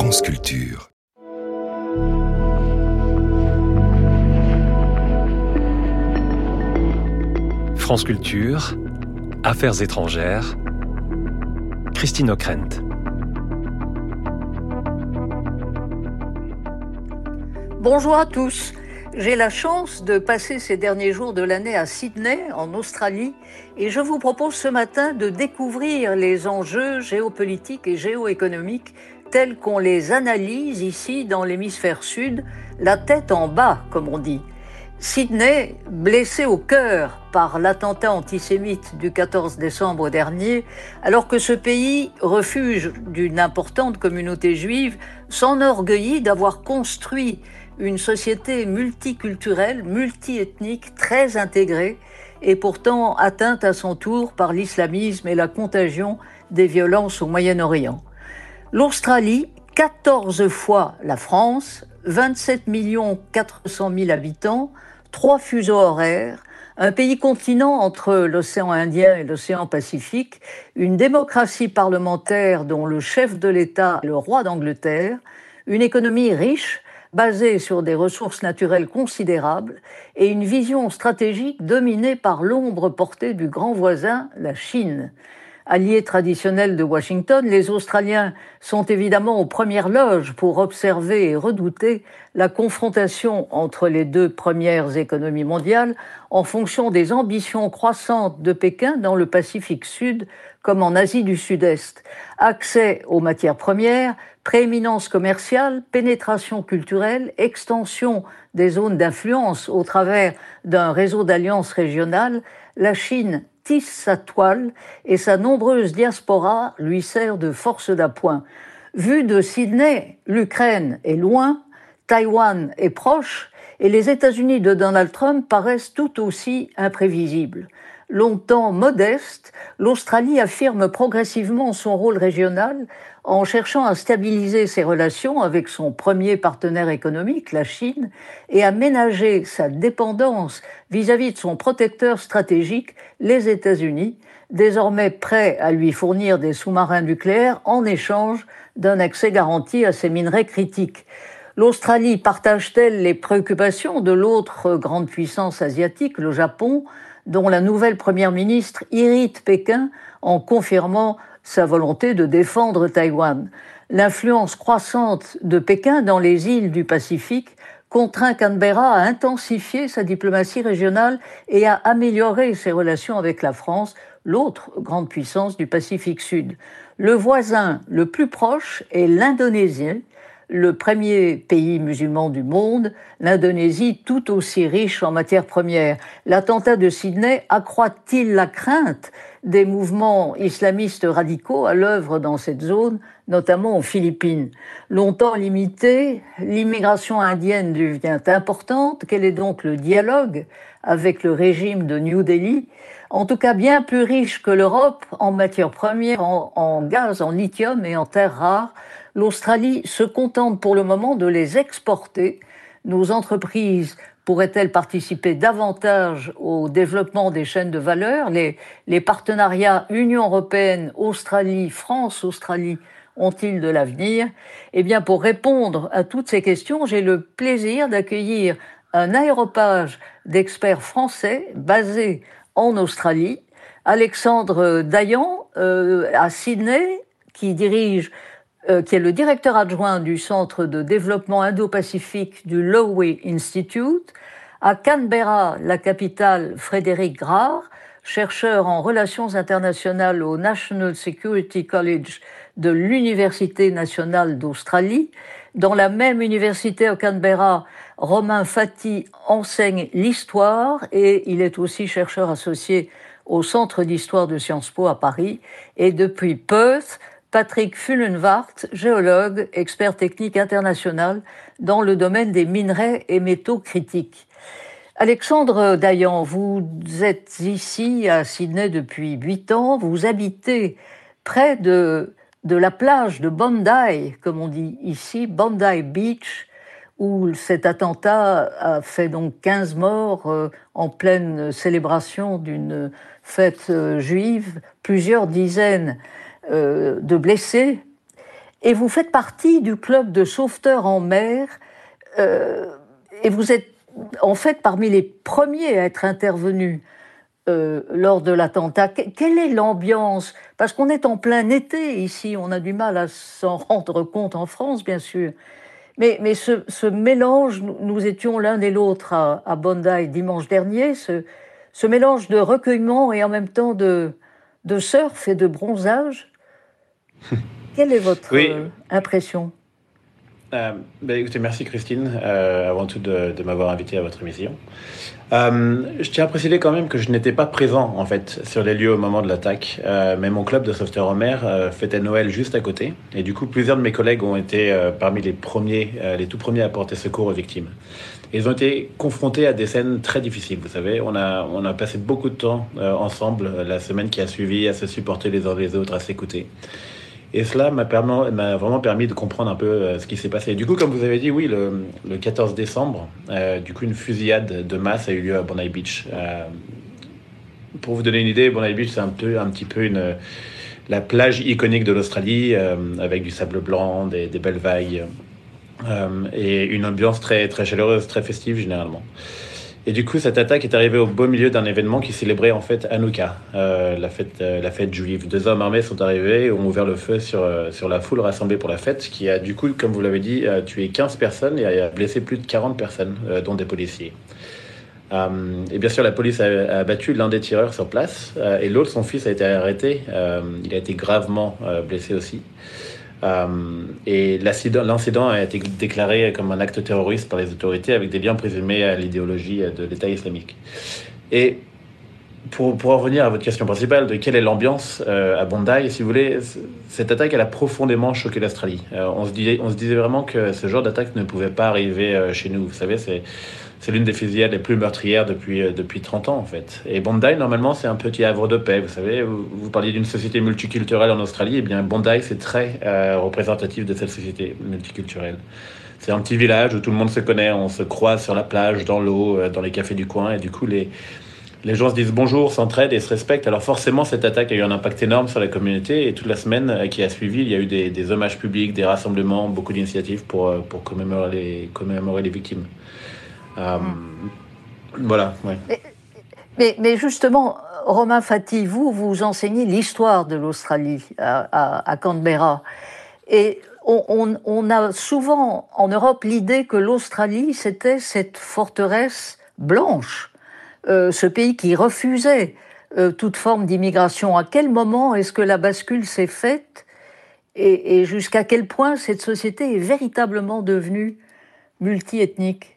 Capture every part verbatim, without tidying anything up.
France Culture. France Culture, Affaires étrangères, Christine Ockrent. Bonjour à tous. J'ai la chance de passer ces derniers jours de l'année à Sydney, en Australie, et je vous propose ce matin de découvrir les enjeux géopolitiques et géoéconomiques tels qu'on les analyse ici dans l'hémisphère sud, la tête en bas, comme on dit. Sydney, blessé au cœur par l'attentat antisémite du quatorze décembre dernier, alors que ce pays, refuge d'une importante communauté juive, s'enorgueillit d'avoir construit une société multiculturelle, multiethnique, très intégrée, et pourtant atteinte à son tour par l'islamisme et la contagion des violences au Moyen-Orient. L'Australie, quatorze fois la France, vingt-sept millions quatre cent mille habitants, trois fuseaux horaires, un pays continent entre l'océan Indien et l'océan Pacifique, une démocratie parlementaire dont le chef de l'État est le roi d'Angleterre, une économie riche, basée sur des ressources naturelles considérables et une vision stratégique dominée par l'ombre portée du grand voisin, la Chine. Alliés traditionnels de Washington, les Australiens sont évidemment aux premières loges pour observer et redouter la confrontation entre les deux premières économies mondiales en fonction des ambitions croissantes de Pékin dans le Pacifique Sud comme en Asie du Sud-Est. Accès aux matières premières, prééminence commerciale, pénétration culturelle, extension des zones d'influence au travers d'un réseau d'alliances régionales, la Chine tisse sa toile et sa nombreuse diaspora lui sert de force d'appoint. Vu de Sydney, l'Ukraine est loin, Taïwan est proche et les États-Unis de Donald Trump paraissent tout aussi imprévisibles. Longtemps modeste, l'Australie affirme progressivement son rôle régional en cherchant à stabiliser ses relations avec son premier partenaire économique, la Chine, et à ménager sa dépendance vis-à-vis de son protecteur stratégique, les États-Unis, désormais prêts à lui fournir des sous-marins nucléaires en échange d'un accès garanti à ses minerais critiques. L'Australie partage-t-elle les préoccupations de l'autre grande puissance asiatique, le Japon, dont la nouvelle première ministre irrite Pékin en confirmant sa volonté de défendre Taïwan. L'influence croissante de Pékin dans les îles du Pacifique contraint Canberra à intensifier sa diplomatie régionale et à améliorer ses relations avec la France, l'autre grande puissance du Pacifique Sud. Le voisin le plus proche est l'Indonésie, le premier pays musulman du monde, l'Indonésie tout aussi riche en matières premières. L'attentat de Sydney accroît-il la crainte des mouvements islamistes radicaux à l'œuvre dans cette zone, notamment aux Philippines? Longtemps limitée, l'immigration indienne devient importante. Quel est donc le dialogue avec le régime de New Delhi? En tout cas, bien plus riche que l'Europe en matières premières, en, en gaz, en lithium et en terres rares, l'Australie se contente pour le moment de les exporter. Nos entreprises pourraient-elles participer davantage au développement des chaînes de valeur? Les, les partenariats Union européenne, Australie, France, Australie ont-ils de l'avenir? Eh bien, pour répondre à toutes ces questions, j'ai le plaisir d'accueillir un aéropage d'experts français basé en Australie, Alexandre Dayan euh, à Sydney, qui dirige Euh, qui est le directeur adjoint du Centre de développement indo-pacifique du Lowy Institute, à Canberra, la capitale, Frédéric Grard, chercheur en relations internationales au National Security College de l'Université nationale d'Australie. Dans la même université au Canberra, Romain Fati enseigne l'histoire et il est aussi chercheur associé au Centre d'histoire de Sciences Po à Paris. Et depuis Perth, Patrick Fullenwart, géologue, expert technique international dans le domaine des minerais et métaux critiques. Alexandre Dayan, vous êtes ici à Sydney depuis huit ans, vous habitez près de, de la plage de Bondi, comme on dit ici, Bondi Beach, où cet attentat a fait donc quinze morts euh, en pleine célébration d'une fête euh, juive, plusieurs dizaines euh, de blessés. et vous faites partie du club de sauveteurs en mer, euh, et vous êtes en fait parmi les premiers à être intervenus euh, lors de l'attentat. Que- quelle est l'ambiance? Parce qu'on est en plein été ici, on a du mal à s'en rendre compte en France, bien sûr. Mais, mais ce, ce mélange, nous, nous étions l'un et l'autre à, à Bondi dimanche dernier, ce, ce mélange de recueillement et en même temps de, de surf et de bronzage, quelle est votre Oui, euh, impression? euh, bah, écoutez, merci Christine, euh, avant tout de, de m'avoir invité à votre émission. Euh, je tiens à préciser quand même que je n'étais pas présent en fait sur les lieux au moment de l'attaque, euh, mais mon club de sauveteurs en mer euh, fêtait Noël juste à côté, et du coup plusieurs de mes collègues ont été euh, parmi les premiers, euh, les tout premiers à porter secours aux victimes. Ils ont été confrontés à des scènes très difficiles, vous savez. On a, on a passé beaucoup de temps euh, ensemble euh, la semaine qui a suivi, à se supporter les uns les autres, à s'écouter. Et cela m'a, permis, m'a vraiment permis de comprendre un peu euh, ce qui s'est passé. Du coup, comme vous avez dit, oui, le, le quatorze décembre, euh, du coup, une fusillade de masse a eu lieu à Bondi Beach. Euh, pour vous donner une idée, Bondi Beach, c'est un, peu, un petit peu une, la plage iconique de l'Australie, euh, avec du sable blanc, des, des belles vagues, euh, et une ambiance très, très chaleureuse, très festive généralement. Et du coup, cette attaque est arrivée au beau milieu d'un événement qui célébrait en fait Hanouka, euh, la, fête, euh, la fête juive. Deux hommes armés sont arrivés et ont ouvert le feu sur, euh, sur la foule rassemblée pour la fête, qui a du coup, comme vous l'avez dit, a tué quinze personnes et a blessé plus de quarante personnes, euh, dont des policiers. Euh, et bien sûr, la police a, a abattu l'un des tireurs sur place, euh, et l'autre, son fils, a été arrêté. Euh, il a été gravement euh, blessé aussi. Euh, et l'incident, l'incident a été déclaré comme un acte terroriste par les autorités avec des liens présumés à l'idéologie de l'État islamique. Et pour, pour en revenir à votre question principale de quelle est l'ambiance euh, à Bondi, si vous voulez, cette attaque, elle a profondément choqué l'Australie. Euh, on, se disait, on se disait vraiment que ce genre d'attaque ne pouvait pas arriver euh, chez nous. Vous savez, c'est... C'est l'une des fusillades les plus meurtrières depuis, euh, depuis trente ans, en fait. Et Bondi, normalement, c'est un petit havre de paix. Vous savez, vous, vous parliez d'une société multiculturelle en Australie. Eh bien, Bondi, c'est très euh, représentatif de cette société multiculturelle. C'est un petit village où tout le monde se connaît. On se croise sur la plage, dans l'eau, euh, dans les cafés du coin. Et du coup, les, les gens se disent bonjour, s'entraident et se respectent. Alors forcément, cette attaque a eu un impact énorme sur la communauté. Et toute la semaine euh, qui a suivi, il y a eu des, des hommages publics, des rassemblements, beaucoup d'initiatives pour, euh, pour commémorer les, commémorer les victimes. Euh, Mm. voilà, ouais. Mais, mais, mais justement, Romain Fati, vous, vous enseignez l'histoire de l'Australie à, à, à Canberra. Et on, on, on a souvent en Europe l'idée que l'Australie, c'était cette forteresse blanche, euh, ce pays qui refusait euh, toute forme d'immigration. À quel moment est-ce que la bascule s'est faite et, et jusqu'à quel point cette société est véritablement devenue multiethnique?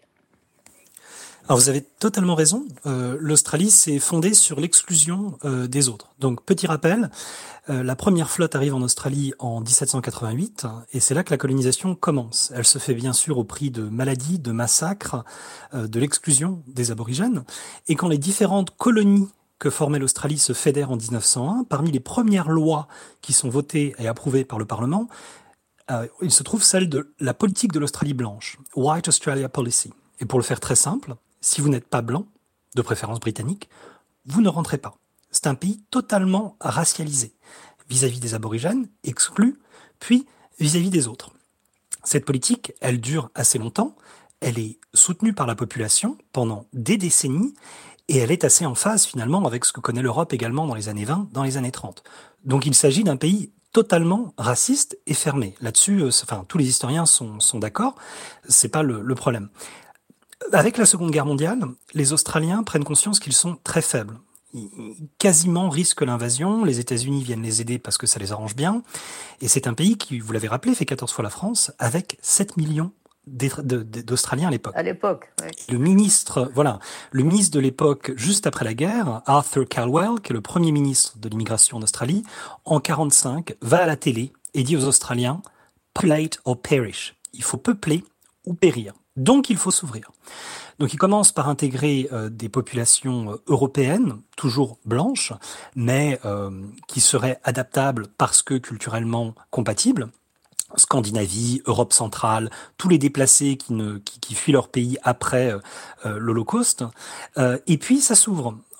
Alors vous avez totalement raison, euh, l'Australie s'est fondée sur l'exclusion euh, des autres. Donc petit rappel, euh, la première flotte arrive en Australie en dix-sept cent quatre-vingt-huit et c'est là que la colonisation commence. Elle se fait bien sûr au prix de maladies, de massacres, euh, de l'exclusion des aborigènes. Et quand les différentes colonies que formait l'Australie se fédèrent en dix-neuf cent un, parmi les premières lois qui sont votées et approuvées par le Parlement, euh, il se trouve celle de la politique de l'Australie blanche, White Australia Policy. Et pour le faire très simple, si vous n'êtes pas blanc, de préférence britannique, vous ne rentrez pas. C'est un pays totalement racialisé, vis-à-vis des aborigènes, exclus, puis vis-à-vis des autres. Cette politique, elle dure assez longtemps, elle est soutenue par la population pendant des décennies, et elle est assez en phase finalement avec ce que connaît l'Europe également dans les années vingt, dans les années trente. Donc il s'agit d'un pays totalement raciste et fermé. Là-dessus, euh, enfin, tous les historiens sont, sont d'accord, c'est pas le, le problème. Avec la Seconde Guerre mondiale, les Australiens prennent conscience qu'ils sont très faibles. Ils quasiment risquent l'invasion, les États-Unis viennent les aider parce que ça les arrange bien, et c'est un pays qui, vous l'avez rappelé, fait quatorze fois la France, avec sept millions d'Australiens à l'époque. À l'époque, oui. Le ministre, voilà, le ministre de l'époque, juste après la guerre, Arthur Calwell, qui est le premier ministre de l'immigration en Australie, en quarante-cinq, va à la télé et dit aux Australiens « Populate or perish ». Il faut peupler ou périr. Donc il faut s'ouvrir. Donc il commence par intégrer euh, des populations euh, européennes, toujours blanches, mais euh, qui seraient adaptables parce que culturellement compatibles. Scandinavie, Europe centrale, tous les déplacés qui, ne, qui, qui fuient leur pays après euh, l'Holocauste. Euh, et puis ça s'ouvre.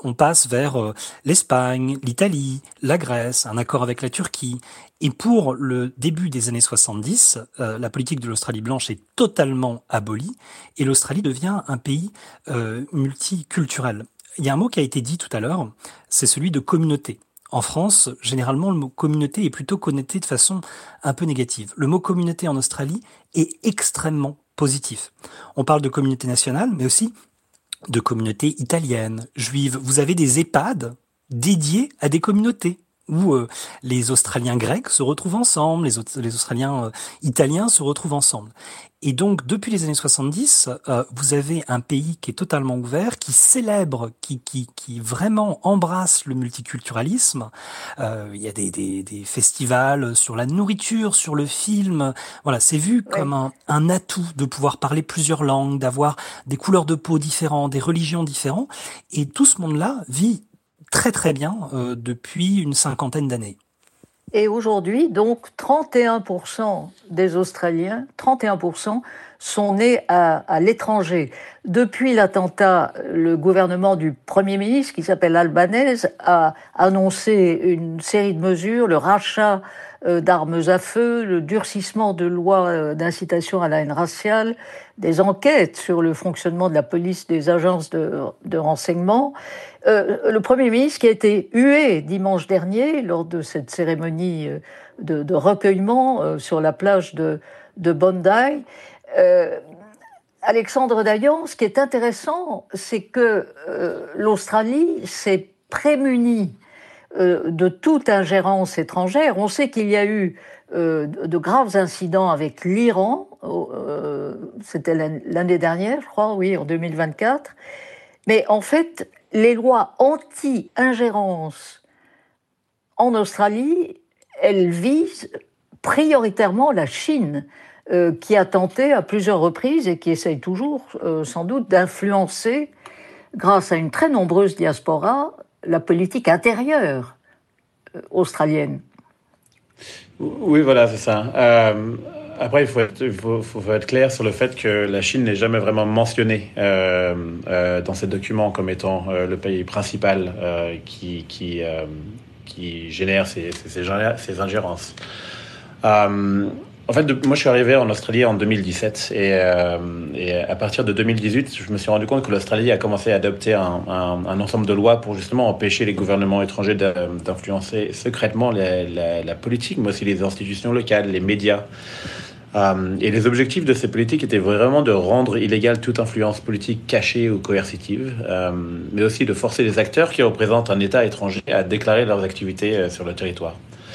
on passe vers euh, l'Espagne, l'Italie, la Grèce, un accord avec la Turquie. Et pour le début des années soixante-dix, euh, la politique de l'Australie blanche est totalement abolie et l'Australie devient un pays euh, multiculturel. Il y a un mot qui a été dit tout à l'heure, c'est celui de communauté. En France, généralement, le mot communauté est plutôt connoté de façon un peu négative. Le mot communauté en Australie est extrêmement positif. On parle de communauté nationale, mais aussi de communautés italiennes, juives. Vous avez des EHPAD dédiés à des communautés où euh, les Australiens grecs se retrouvent ensemble, les, autres, les Australiens euh, italiens se retrouvent ensemble. Et donc, depuis les années soixante-dix, euh, vous avez un pays qui est totalement ouvert, qui célèbre, qui, qui, qui vraiment embrasse le multiculturalisme. Euh, il y a des, des, des festivals sur la nourriture, sur le film. Voilà, c'est vu Oui. comme un, un atout de pouvoir parler plusieurs langues, d'avoir des couleurs de peau différentes, des religions différentes. Et tout ce monde-là vit très très bien euh, depuis une cinquantaine d'années. Et aujourd'hui, donc, trente et un pour cent des Australiens, trente et un pour cent sont nés à, à l'étranger. Depuis l'attentat, le gouvernement du Premier ministre, qui s'appelle Albanese, a annoncé une série de mesures, le rachat euh, d'armes à feu, le durcissement de lois euh, d'incitation à la haine raciale, des enquêtes sur le fonctionnement de la police, des agences de, de renseignement. Euh, le Premier ministre qui a été hué dimanche dernier lors de cette cérémonie de, de recueillement euh, sur la plage de, de Bondi. Euh, Alexandre Dayan, ce qui est intéressant, c'est que euh, l'Australie s'est prémunie euh, de toute ingérence étrangère. On sait qu'il y a eu euh, de graves incidents avec l'Iran, euh, c'était l'année dernière, je crois, oui, en deux mille vingt-quatre. Mais en fait, les lois anti-ingérence en Australie, elles visent prioritairement la Chine, euh, qui a tenté à plusieurs reprises et qui essaye toujours, euh, sans doute, d'influencer, grâce à une très nombreuse diaspora, la politique intérieure euh, australienne. Oui, voilà, c'est ça. Euh, après, il faut être, il faut, faut, faut être clair sur le fait que la Chine n'est jamais vraiment mentionnée euh, euh, dans ces documents comme étant euh, le pays principal euh, qui, qui, euh, qui génère ces, ces, ces ingérences. Euh, en fait, de, moi, je suis arrivé en Australie en deux mille dix-sept et, euh, et à partir de deux mille dix-huit, je me suis rendu compte que l'Australie a commencé à adopter un, un, un ensemble de lois pour justement empêcher les gouvernements étrangers d'influencer secrètement la, la, la politique, mais aussi les institutions locales, les médias. Euh, et les objectifs de ces politiques étaient vraiment de rendre illégale toute influence politique cachée ou coercitive, euh, mais aussi de forcer les acteurs qui représentent un État étranger à déclarer leurs activités euh, sur le territoire.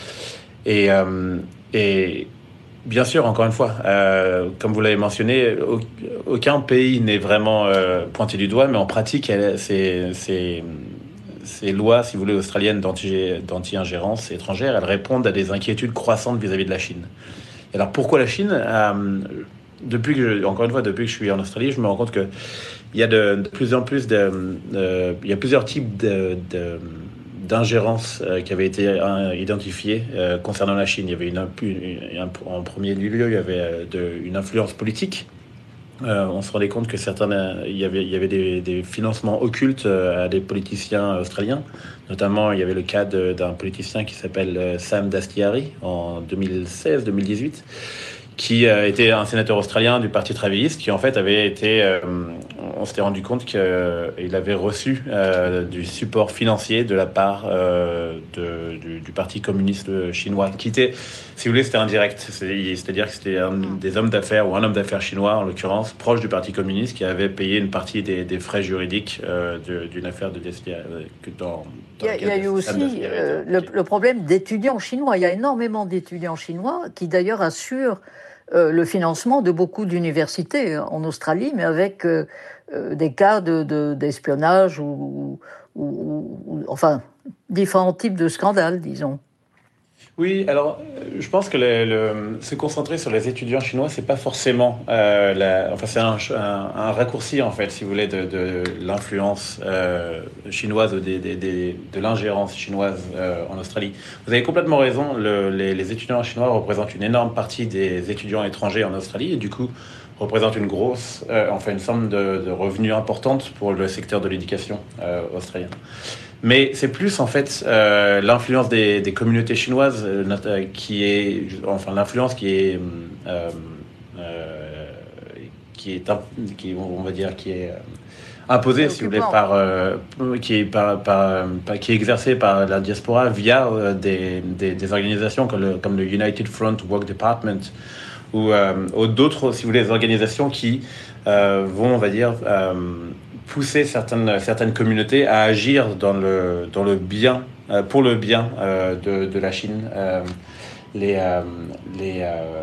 Et, euh, et bien sûr, encore une fois, euh, comme vous l'avez mentionné, aucun pays n'est vraiment euh, pointé du doigt, mais en pratique, elle, c'est, c'est, ces lois, si vous voulez, australiennes d'anti, d'anti-ingérence étrangère, elles répondent à des inquiétudes croissantes vis-à-vis de la Chine. Et alors, pourquoi la Chine euh, depuis que je, encore une fois, depuis que je suis en Australie, je me rends compte qu'il y a de, de plus en plus de, de... Il y a plusieurs types de... de d'ingérence euh, qui avait été euh, identifiée euh, concernant la Chine. Il y avait une, une, une, en premier lieu, il y avait euh, de, une influence politique. Euh, on se rendait compte que certains, euh, il y avait, il y avait des, des financements occultes euh, à des politiciens australiens. Notamment, il y avait le cas de, d'un politicien qui s'appelle euh, Sam Dastyari en deux mille seize deux mille dix-huit, qui euh, était un sénateur australien du Parti travailliste, qui en fait avait été, euh, on s'était rendu compte qu'il euh, avait reçu euh, du support financier de la part euh, de, du, du Parti communiste chinois, qui était, si vous voulez, c'était indirect, c'est, c'est-à-dire que c'était un, des hommes d'affaires, ou un homme d'affaires chinois en l'occurrence, proche du Parti communiste, qui avait payé une partie des, des frais juridiques euh, de, d'une affaire de Dastyari. Dans, il y a, il y a eu aussi euh, le, le problème d'étudiants chinois. Il y a énormément d'étudiants chinois qui d'ailleurs assurent Euh, le financement de beaucoup d'universités en Australie, mais avec euh, euh, des cas de, de, d'espionnage ou, ou, ou, ou, enfin, différents types de scandales, disons. Oui, alors je pense que le, le- se concentrer sur les étudiants chinois, c'est pas forcément, euh, la, enfin c'est un, un, un raccourci en fait, si vous voulez, de, de l'influence euh, chinoise ou des, des, des- de l'ingérence chinoise euh, en Australie. Vous avez complètement raison. Le- les, les étudiants chinois représentent une énorme partie des étudiants étrangers en Australie et du coup représentent une grosse, euh, enfin une somme de, de revenus importante pour le secteur de l'éducation euh, australien. Mais c'est plus en fait euh, l'influence des, des communautés chinoises euh, not- euh, qui est, enfin l'influence qui est, euh, euh, qui est, imp- qui est, on va dire, qui est euh, imposée, si vous voulez, Préoccupant. par, euh, qui est par, par, par- qui est exercée par la diaspora via euh, des, des, des organisations comme le, comme le United Front Work Department ou, euh, ou d'autres, si vous voulez, organisations qui euh, vont, on va dire, euh, pousser certaines, certaines communautés à agir dans le, dans le bien, euh, pour le bien euh, de, de la Chine. Euh, les, euh, les, euh,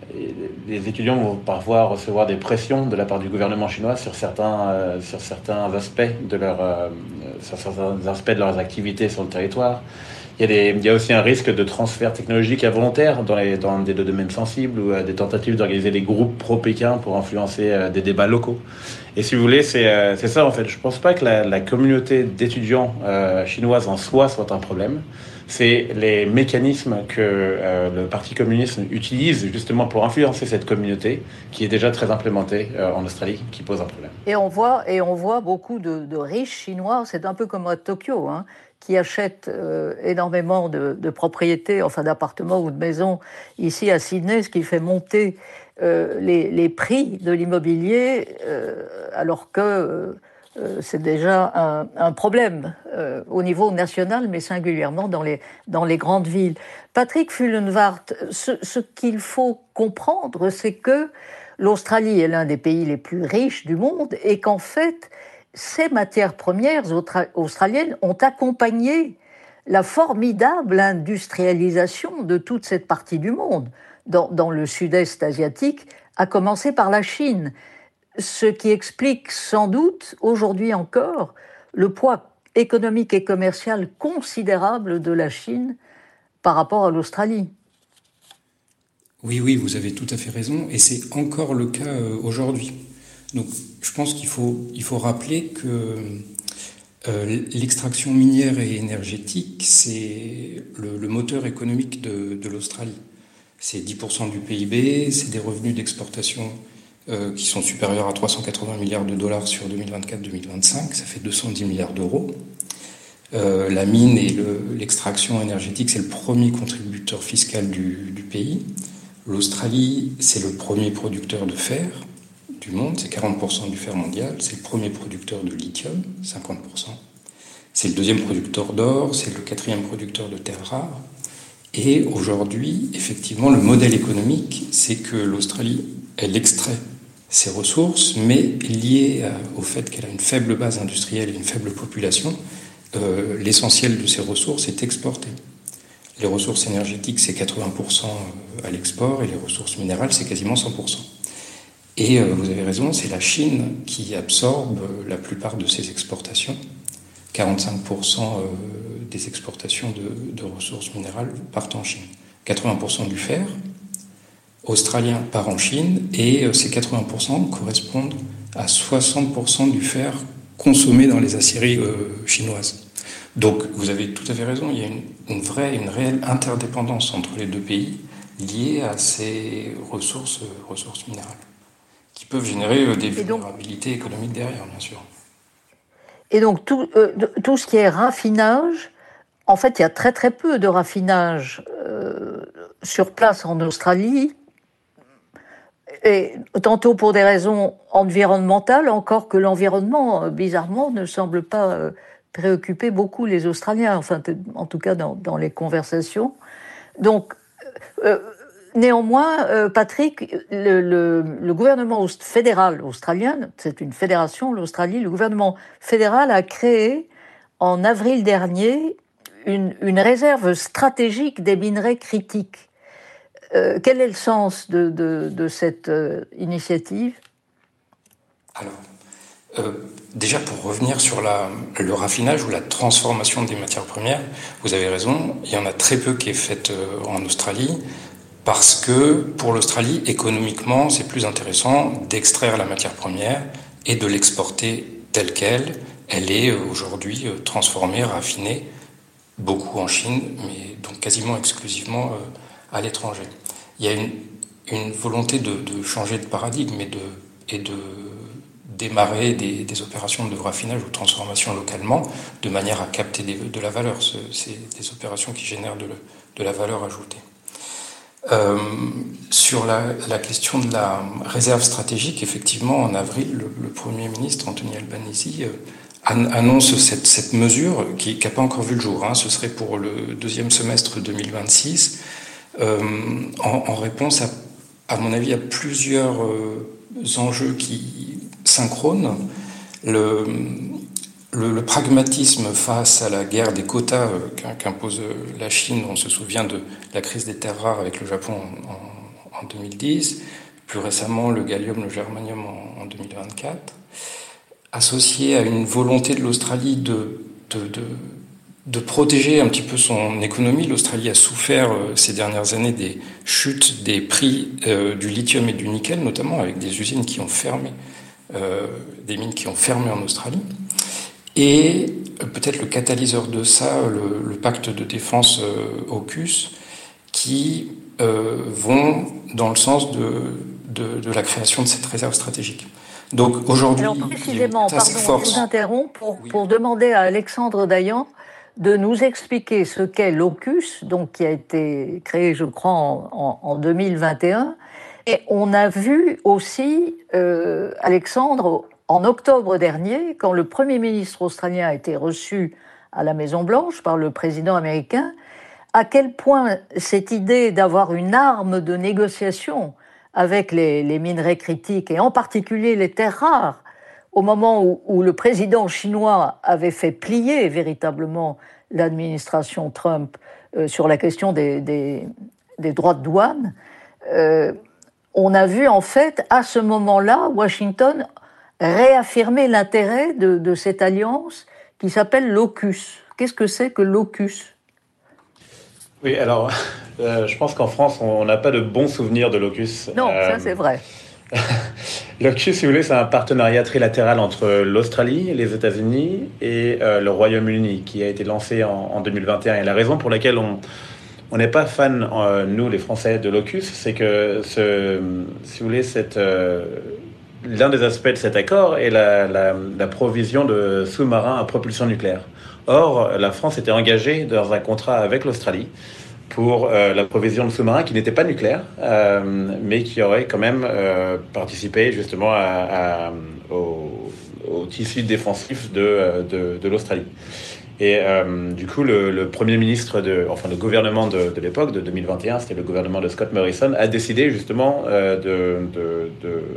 les étudiants vont parfois recevoir des pressions de la part du gouvernement chinois sur certains, euh, sur certains aspects de leur, euh, sur certains aspects de leurs activités sur le territoire. Il y, a des, il y a aussi un risque de transfert technologique involontaire dans, les, dans des domaines sensibles ou euh, des tentatives d'organiser des groupes pro-Pékin pour influencer euh, des débats locaux. Et si vous voulez, c'est euh, c'est ça en fait. Je ne pense pas que la, la communauté d'étudiants euh, chinoise en soi soit un problème. C'est les mécanismes que euh, le Parti communiste utilise justement pour influencer cette communauté, qui est déjà très implémentée euh, en Australie, qui pose un problème. Et on voit, et on voit beaucoup de, de riches chinois, c'est un peu comme à Tokyo, hein, qui achètent euh, énormément de, de propriétés, enfin d'appartements ou de maisons ici à Sydney, ce qui fait monter euh, les, les prix de l'immobilier, euh, alors que euh, euh, c'est déjà un, un problème euh, au niveau national, mais singulièrement dans les, dans les grandes villes. Patrick Fullenwart, ce, ce qu'il faut comprendre, c'est que l'Australie est l'un des pays les plus riches du monde et qu'en fait, ces matières premières australiennes ont accompagné la formidable industrialisation de toute cette partie du monde, dans, dans le sud-est asiatique, à commencer par la Chine, ce qui explique sans doute, aujourd'hui encore, le poids économique et commercial considérable de la Chine par rapport à l'Australie. Oui, oui, vous avez tout à fait raison, et c'est encore le cas euh, aujourd'hui. Donc, je pense qu'il faut, il faut rappeler que euh, l'extraction minière et énergétique, c'est le, le moteur économique de, de l'Australie. C'est dix pour cent du P I B, c'est des revenus d'exportation euh, qui sont supérieurs à trois cent quatre-vingts milliards de dollars sur deux mille vingt-quatre deux mille vingt-cinq, ça fait deux cent dix milliards d'euros. Euh, la mine et le, l'extraction énergétique, c'est le premier contributeur fiscal du, du pays. L'Australie, c'est le premier producteur de fer du monde, c'est quarante pour cent du fer mondial. C'est le premier producteur de lithium, cinquante pour cent. C'est le deuxième producteur d'or, c'est le quatrième producteur de terres rares. Et aujourd'hui, effectivement, le modèle économique, c'est que l'Australie, elle extrait ses ressources, mais lié au fait qu'elle a une faible base industrielle et une faible population, euh, l'essentiel de ses ressources est exporté. Les ressources énergétiques, c'est quatre-vingts pour cent à l'export, et les ressources minérales, c'est quasiment cent pour cent. Et euh, vous avez raison, c'est la Chine qui absorbe la plupart de ces exportations. quarante-cinq pour cent des exportations de, de ressources minérales partent en Chine. quatre-vingts pour cent du fer australien part en Chine, et euh, ces quatre-vingts pour cent correspondent à soixante pour cent du fer consommé dans les aciéries euh, chinoises. Donc, vous avez tout à fait raison, il y a une, une vraie, une réelle interdépendance entre les deux pays liée à ces ressources, ressources minérales, qui peuvent générer des vulnérabilités économiques derrière, bien sûr. Et donc, tout, euh, tout ce qui est raffinage, en fait, il y a très très peu de raffinage euh, sur place en Australie, et tantôt pour des raisons environnementales, encore que l'environnement, bizarrement, ne semble pas euh, préoccuper beaucoup les Australiens, enfin, en tout cas dans, dans les conversations. Donc, euh, néanmoins, euh, Patrick, le, le, le gouvernement fédéral australien, c'est une fédération, l'Australie, le gouvernement fédéral a créé en avril dernier une, une réserve stratégique des minerais critiques. Euh, quel est le sens de, de, de cette euh, initiative ? Alors, Euh, déjà, pour revenir sur la, le raffinage ou la transformation des matières premières, vous avez raison, il y en a très peu qui est faite euh, en Australie, parce que pour l'Australie, économiquement, c'est plus intéressant d'extraire la matière première et de l'exporter telle qu'elle. Elle est euh, aujourd'hui euh, transformée, raffinée, beaucoup en Chine, mais donc quasiment exclusivement euh, à l'étranger. Il y a une, une volonté de, de changer de paradigme et de, et de démarrer des, des opérations de raffinage ou de transformation localement, de manière à capter des, de la valeur. C'est des opérations qui génèrent de, de la valeur ajoutée. Euh, sur la, la question de la réserve stratégique, effectivement, en avril, le, le Premier ministre Anthony Albanese euh, annonce cette, cette mesure qui n'a pas encore vu le jour. Hein, ce serait pour le deuxième semestre deux mille vingt-six, euh, en, en réponse, à, à mon avis, à plusieurs euh, enjeux qui synchrones. Le, le, le pragmatisme face à la guerre des quotas euh, qu'impose la Chine, on se souvient de la crise des terres rares avec le Japon en, en, en deux mille dix, plus récemment le gallium, le germanium en, en deux mille vingt-quatre, associé à une volonté de l'Australie de, de, de, de protéger un petit peu son économie. L'Australie a souffert euh, ces dernières années des chutes des prix euh, du lithium et du nickel, notamment avec des usines qui ont fermé, euh, des mines qui ont fermé en Australie. Et euh, peut-être le catalyseur de ça, le, le pacte de défense euh, AUKUS, qui euh, vont dans le sens de, de, de la création de cette réserve stratégique. Donc aujourd'hui, alors précisément, pardon, force... je vous interromps pour, oui. pour demander à Alexandre Dayan de nous expliquer ce qu'est l'AUKUS, donc qui a été créé, je crois, en, en, en deux mille vingt et un. Et on a vu aussi, euh, Alexandre, en octobre dernier, quand le Premier ministre australien a été reçu à la Maison-Blanche par le président américain, à quel point cette idée d'avoir une arme de négociation avec les, les minerais critiques, et en particulier les terres rares, au moment où, où le président chinois avait fait plier véritablement l'administration Trump euh, sur la question des, des, des droits de douane, euh, on a vu en fait à ce moment-là Washington réaffirmer l'intérêt de, de cette alliance qui s'appelle l'AUKUS. Qu'est-ce que c'est que l'AUKUS ? Oui, alors, euh, je pense qu'en France, on n'a pas de bons souvenirs de l'AUKUS. Non, euh, ça c'est vrai. L'AUKUS, si vous voulez, c'est un partenariat trilatéral entre l'Australie, les États-Unis et euh, le Royaume-Uni, qui a été lancé en, en deux mille vingt et un. Et la raison pour laquelle on on n'est pas fan, euh, nous, les Français, de l'AUKUS, c'est que, ce, si vous voulez, cette, euh, l'un des aspects de cet accord est la, la, la provision de sous-marins à propulsion nucléaire. Or, la France était engagée dans un contrat avec l'Australie pour euh, la provision de sous-marins qui n'étaient pas nucléaires, euh, mais qui auraient quand même euh, participé justement à, à, au, au tissu défensif de, de, de l'Australie. Et euh, du coup, le, le Premier ministre, de, enfin le gouvernement de, de l'époque, de deux mille vingt et un, c'était le gouvernement de Scott Morrison, a décidé justement euh, de, de,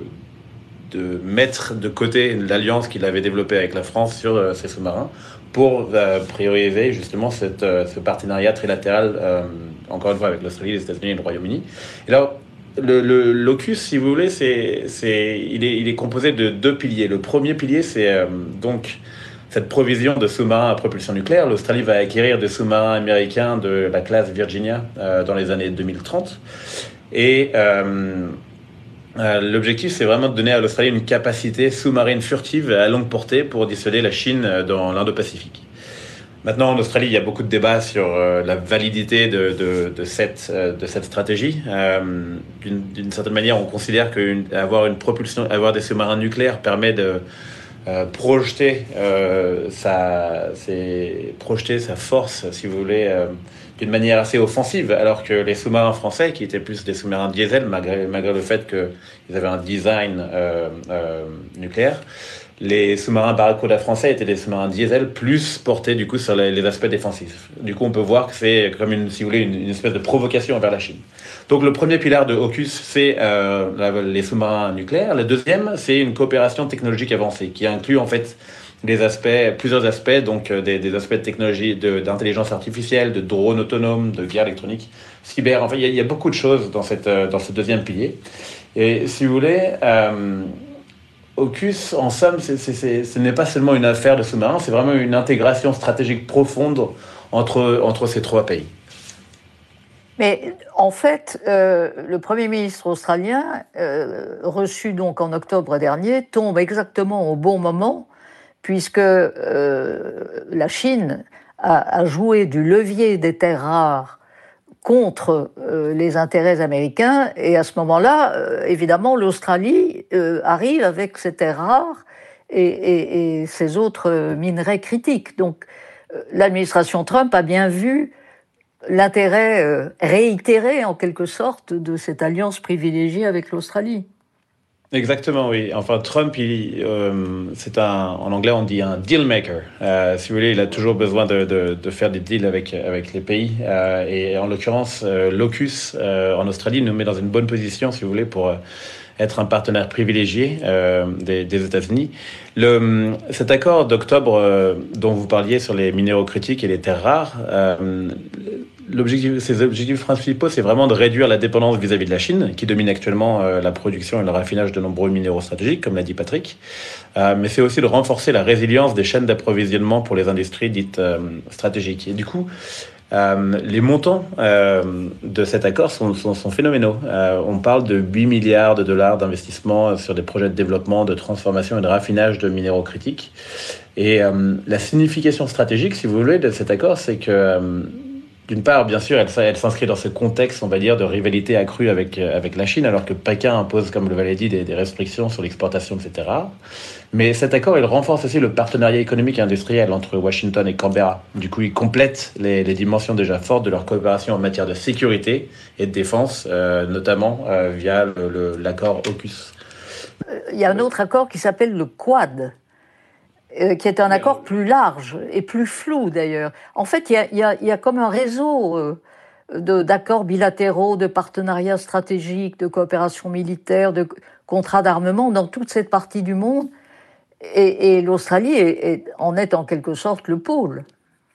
de, de mettre de côté l'alliance qu'il avait développée avec la France sur euh, ces sous-marins pour euh, prioriser justement cette, euh, ce partenariat trilatéral, euh, encore une fois, avec l'Australie, les États-Unis et le Royaume-Uni. Et là, le, le, l'AUKUS, si vous voulez, c'est, c'est, il, est, il est composé de deux piliers. Le premier pilier, c'est euh, donc cette provision de sous-marins à propulsion nucléaire. L'Australie va acquérir des sous-marins américains de la classe Virginia euh, dans les années deux mille trente. Et euh, euh, l'objectif, c'est vraiment de donner à l'Australie une capacité sous-marine furtive à longue portée pour dissuader la Chine dans l'Indo-Pacifique. Maintenant, en Australie, il y a beaucoup de débats sur euh, la validité de, de, de, cette, euh, de cette stratégie. Euh, d'une, d'une certaine manière, on considère qu'avoir une propulsion, avoir des sous-marins nucléaires permet de Euh, projeter, euh, sa, c'est, projeter sa force, si vous voulez, euh, d'une manière assez offensive, alors que les sous-marins français, qui étaient plus des sous-marins diesel, malgré, malgré le fait qu'ils avaient un design euh, euh, nucléaire, les sous-marins Barracuda français étaient des sous-marins diesel plus portés du coup sur les, les aspects défensifs. Du coup, on peut voir que c'est comme une, si vous voulez, une, une espèce de provocation envers la Chine. Donc, le premier pilar de AUKUS, c'est euh, la, les sous-marins nucléaires. Le deuxième, c'est une coopération technologique avancée qui inclut en fait des aspects, plusieurs aspects, donc euh, des, des aspects de technologie, de, d'intelligence artificielle, de drones autonomes, de guerre électronique, cyber. Enfin, il y, il y a beaucoup de choses dans cette, euh, dans ce deuxième pilier. Et si vous voulez. Euh, AUKUS, en somme, c'est, c'est, c'est, ce n'est pas seulement une affaire de sous-marins, c'est vraiment une intégration stratégique profonde entre, entre ces trois pays. Mais en fait, euh, le Premier ministre australien, euh, reçu donc en octobre dernier, tombe exactement au bon moment, puisque euh, la Chine a, a joué du levier des terres rares contre euh, les intérêts américains, et à ce moment-là, euh, évidemment, l'Australie euh, arrive avec ses terres rares et, et, et ses autres minerais critiques. Donc, euh, l'administration Trump a bien vu l'intérêt euh, réitéré, en quelque sorte, de cette alliance privilégiée avec l'Australie. Exactement, oui. Enfin, Trump, il, euh, c'est un, en anglais, on dit un deal maker. Euh, si vous voulez, il a toujours besoin de, de, de faire des deals avec, avec les pays. Euh, et en l'occurrence, euh, l'AUKUS euh, en Australie nous met dans une bonne position, si vous voulez, pour euh, être un partenaire privilégié euh, des, des États-Unis. Le, cet accord d'octobre euh, dont vous parliez sur les minéraux critiques et les terres rares, euh, l'objectif, ses objectifs principaux, c'est vraiment de réduire la dépendance vis-à-vis de la Chine, qui domine actuellement euh, la production et le raffinage de nombreux minéraux stratégiques, comme l'a dit Patrick. Euh, mais c'est aussi de renforcer la résilience des chaînes d'approvisionnement pour les industries dites euh, stratégiques. Et du coup, euh, les montants euh, de cet accord sont, sont, sont phénoménaux. Euh, on parle de huit milliards de dollars d'investissement sur des projets de développement, de transformation et de raffinage de minéraux critiques. Et euh, la signification stratégique, si vous voulez, de cet accord, c'est que euh, d'une part, bien sûr, elle, elle s'inscrit dans ce contexte, on va dire, de rivalité accrue avec, avec la Chine, alors que Pékin impose, comme vous l'avez dit, des, des restrictions sur l'exportation de ces terres rares. Mais cet accord, il renforce aussi le partenariat économique et industriel entre Washington et Canberra. Du coup, il complète les, les dimensions déjà fortes de leur coopération en matière de sécurité et de défense, euh, notamment euh, via le, le, l'accord AUKUS. Il y a un autre accord qui s'appelle le Quad, Euh, qui est un accord plus large et plus flou d'ailleurs. En fait, il y a, il y a, il y a comme un réseau euh, de, d'accords bilatéraux, de partenariats stratégiques, de coopération militaire, de contrats d'armement dans toute cette partie du monde. Et, et l'Australie est, est, en est en quelque sorte le pôle.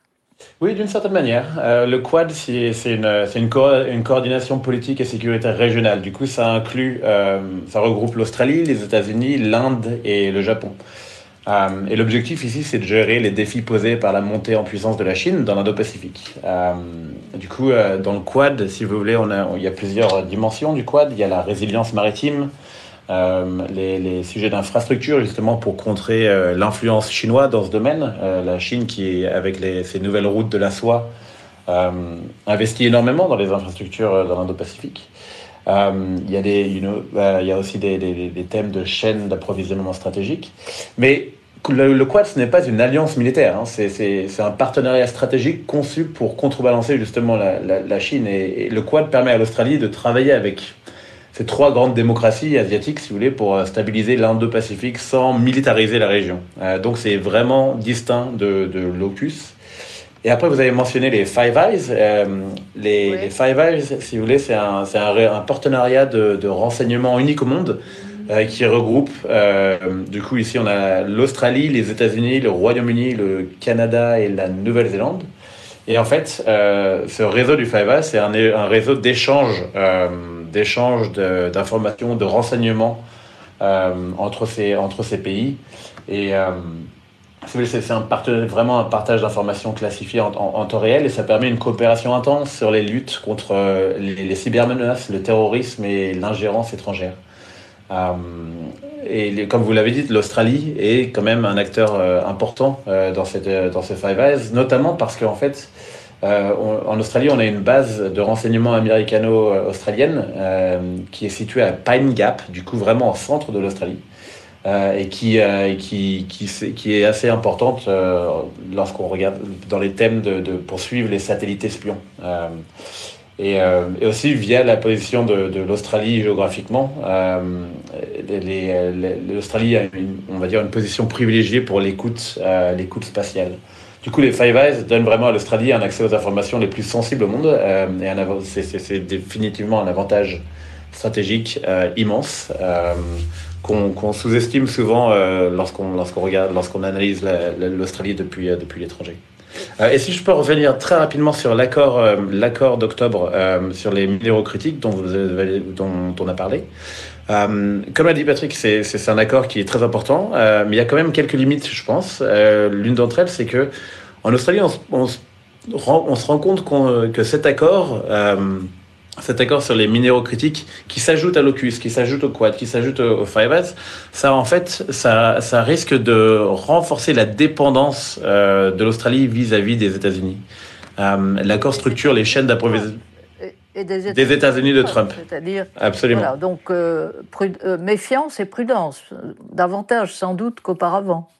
Oui, d'une certaine manière. Euh, le Quad, c'est, c'est, une, c'est une, co- une coordination politique et sécuritaire régionale. Du coup, ça inclut, euh, ça regroupe l'Australie, les États-Unis, l'Inde et le Japon. Euh, et l'objectif ici, c'est de gérer les défis posés par la montée en puissance de la Chine dans l'Indo-Pacifique. Euh, du coup, euh, dans le Quad, si vous voulez, on a, il y a plusieurs dimensions du Quad. Il y a la résilience maritime, euh, les, les sujets d'infrastructure, justement, pour contrer euh, l'influence chinoise dans ce domaine. Euh, la Chine qui, avec les, ses nouvelles routes de la soie, euh, investit énormément dans les infrastructures dans l'Indo-Pacifique. Euh, il y a des, you know, euh, il y a aussi des, des, des thèmes de chaînes d'approvisionnement stratégique. Mais le, le Quad, ce n'est pas une alliance militaire. Hein. C'est, c'est, c'est un partenariat stratégique conçu pour contrebalancer justement la, la, la Chine. Et, et le Quad permet à l'Australie de travailler avec ces trois grandes démocraties asiatiques, si vous voulez, pour stabiliser l'Indo-Pacifique sans militariser la région. Euh, donc c'est vraiment distinct de, de l'AUKUS. Et après, vous avez mentionné les Five Eyes. Euh, les, oui. les Five Eyes, si vous voulez, c'est un, c'est un, un partenariat de, de renseignement unique au monde euh, qui regroupe, euh, du coup, ici, on a l'Australie, les États-Unis, le Royaume-Uni, le Canada et la Nouvelle-Zélande. Et en fait, euh, ce réseau du Five Eyes, c'est un, un réseau d'échange, euh, d'échange de, d'informations, de renseignements euh, entre, ces, entre ces pays. Et... Euh, C'est un part- vraiment un partage d'informations classifiées en, en, en temps réel et ça permet une coopération intense sur les luttes contre euh, les, les cybermenaces, le terrorisme et l'ingérence étrangère. Euh, et les, comme vous l'avez dit, l'Australie est quand même un acteur euh, important euh, dans, cette, dans ce Five Eyes, notamment parce qu'en fait, euh, on, en Australie, on a une base de renseignement américano-australienne euh, qui est située à Pine Gap, du coup vraiment au centre de l'Australie. Euh, et qui, euh, qui, qui, qui est assez importante euh, lorsqu'on regarde dans les thèmes de, de poursuivre les satellites espions. Euh, et, euh, et aussi via la position de, de l'Australie géographiquement, euh, les, les, l'Australie a une, on va dire une position privilégiée pour l'écoute, euh, l'écoute spatiale. Du coup, les Five Eyes donnent vraiment à l'Australie un accès aux informations les plus sensibles au monde euh, et un, c'est, c'est, c'est définitivement un avantage stratégique euh, immense. Euh, Qu'on, qu'on sous-estime souvent euh, lorsqu'on, lorsqu'on regarde, lorsqu'on analyse la, la, l'Australie depuis, euh, depuis l'étranger. Euh, et si je peux revenir très rapidement sur l'accord, euh, l'accord d'octobre euh, sur les minéraux critiques dont, vous avez, dont on a parlé. Euh, comme l'a dit Patrick, c'est, c'est, c'est un accord qui est très important, euh, mais il y a quand même quelques limites, je pense. Euh, l'une d'entre elles, c'est que en Australie, on, on, on se rend compte qu'on, que cet accord, euh, cet accord sur les minéraux critiques, qui s'ajoute à l'AUKUS, qui s'ajoute au Quad, qui s'ajoute au, au FIVES, ça en fait, ça, ça risque de renforcer la dépendance euh, de l'Australie vis-à-vis des États-Unis. Euh, l'accord structure les chaînes d'approvisionnement. Et des États-Unis, des États-Unis de Trump. C'est-à-dire, absolument. Voilà, donc euh, prud- euh, méfiance et prudence, davantage sans doute qu'auparavant.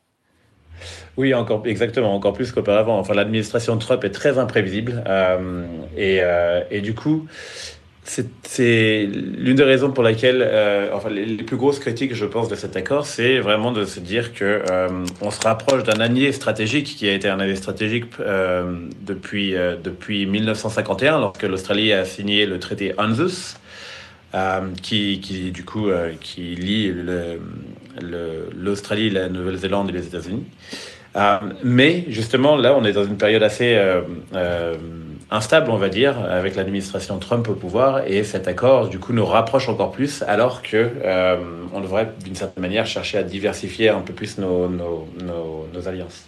Oui, encore, exactement, encore plus qu'auparavant. Enfin, l'administration de Trump est très imprévisible euh, et, euh, et du coup, c'est, c'est l'une des raisons pour laquelle, euh, enfin, les, les plus grosses critiques, je pense, de cet accord, c'est vraiment de se dire que euh, on se rapproche d'un allié stratégique qui a été un allié stratégique euh, depuis euh, depuis mille neuf cent cinquante et un, lorsque l'Australie a signé le traité ANZUS. Euh, qui, qui du coup euh, qui lie le, le, l'Australie, la Nouvelle-Zélande et les États-Unis. Euh, mais justement, là, on est dans une période assez euh, euh, instable, on va dire, avec l'administration Trump au pouvoir, et cet accord, du coup, nous rapproche encore plus, alors que euh, on devrait, d'une certaine manière, chercher à diversifier un peu plus nos, nos, nos, nos alliances.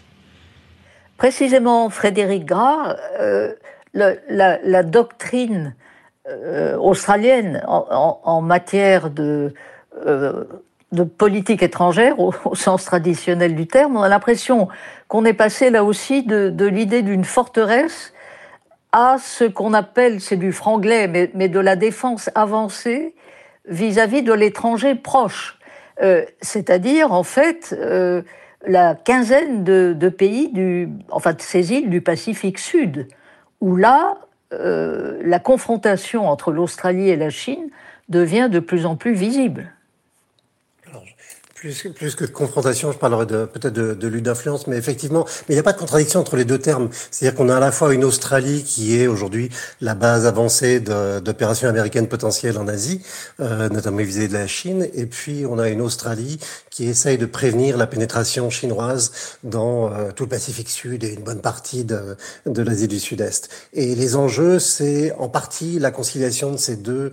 Précisément, Frédéric Gras, euh, le, la, la doctrine euh, australienne en, en, en matière de, euh, de politique étrangère, au, au sens traditionnel du terme, on a l'impression qu'on est passé là aussi de, de l'idée d'une forteresse à ce qu'on appelle, c'est du franglais, mais, mais de la défense avancée vis-à-vis de l'étranger proche. Euh, c'est-à-dire, en fait, euh, la quinzaine de, de pays, du, enfin de ces îles du Pacifique Sud, où là, euh, la confrontation entre l'Australie et la Chine devient de plus en plus visible. Alors, plus, plus que de confrontation, je parlerais de, peut-être de, de lutte d'influence, mais effectivement, mais il n'y a pas de contradiction entre les deux termes. C'est-à-dire qu'on a à la fois une Australie qui est aujourd'hui la base avancée de, d'opérations américaines potentielles en Asie, euh, notamment visée de la Chine, et puis on a une Australie qui essaye de prévenir la pénétration chinoise dans euh, tout le Pacifique Sud et une bonne partie de, de l'Asie du Sud-Est. Et les enjeux, c'est en partie la conciliation de ces deux,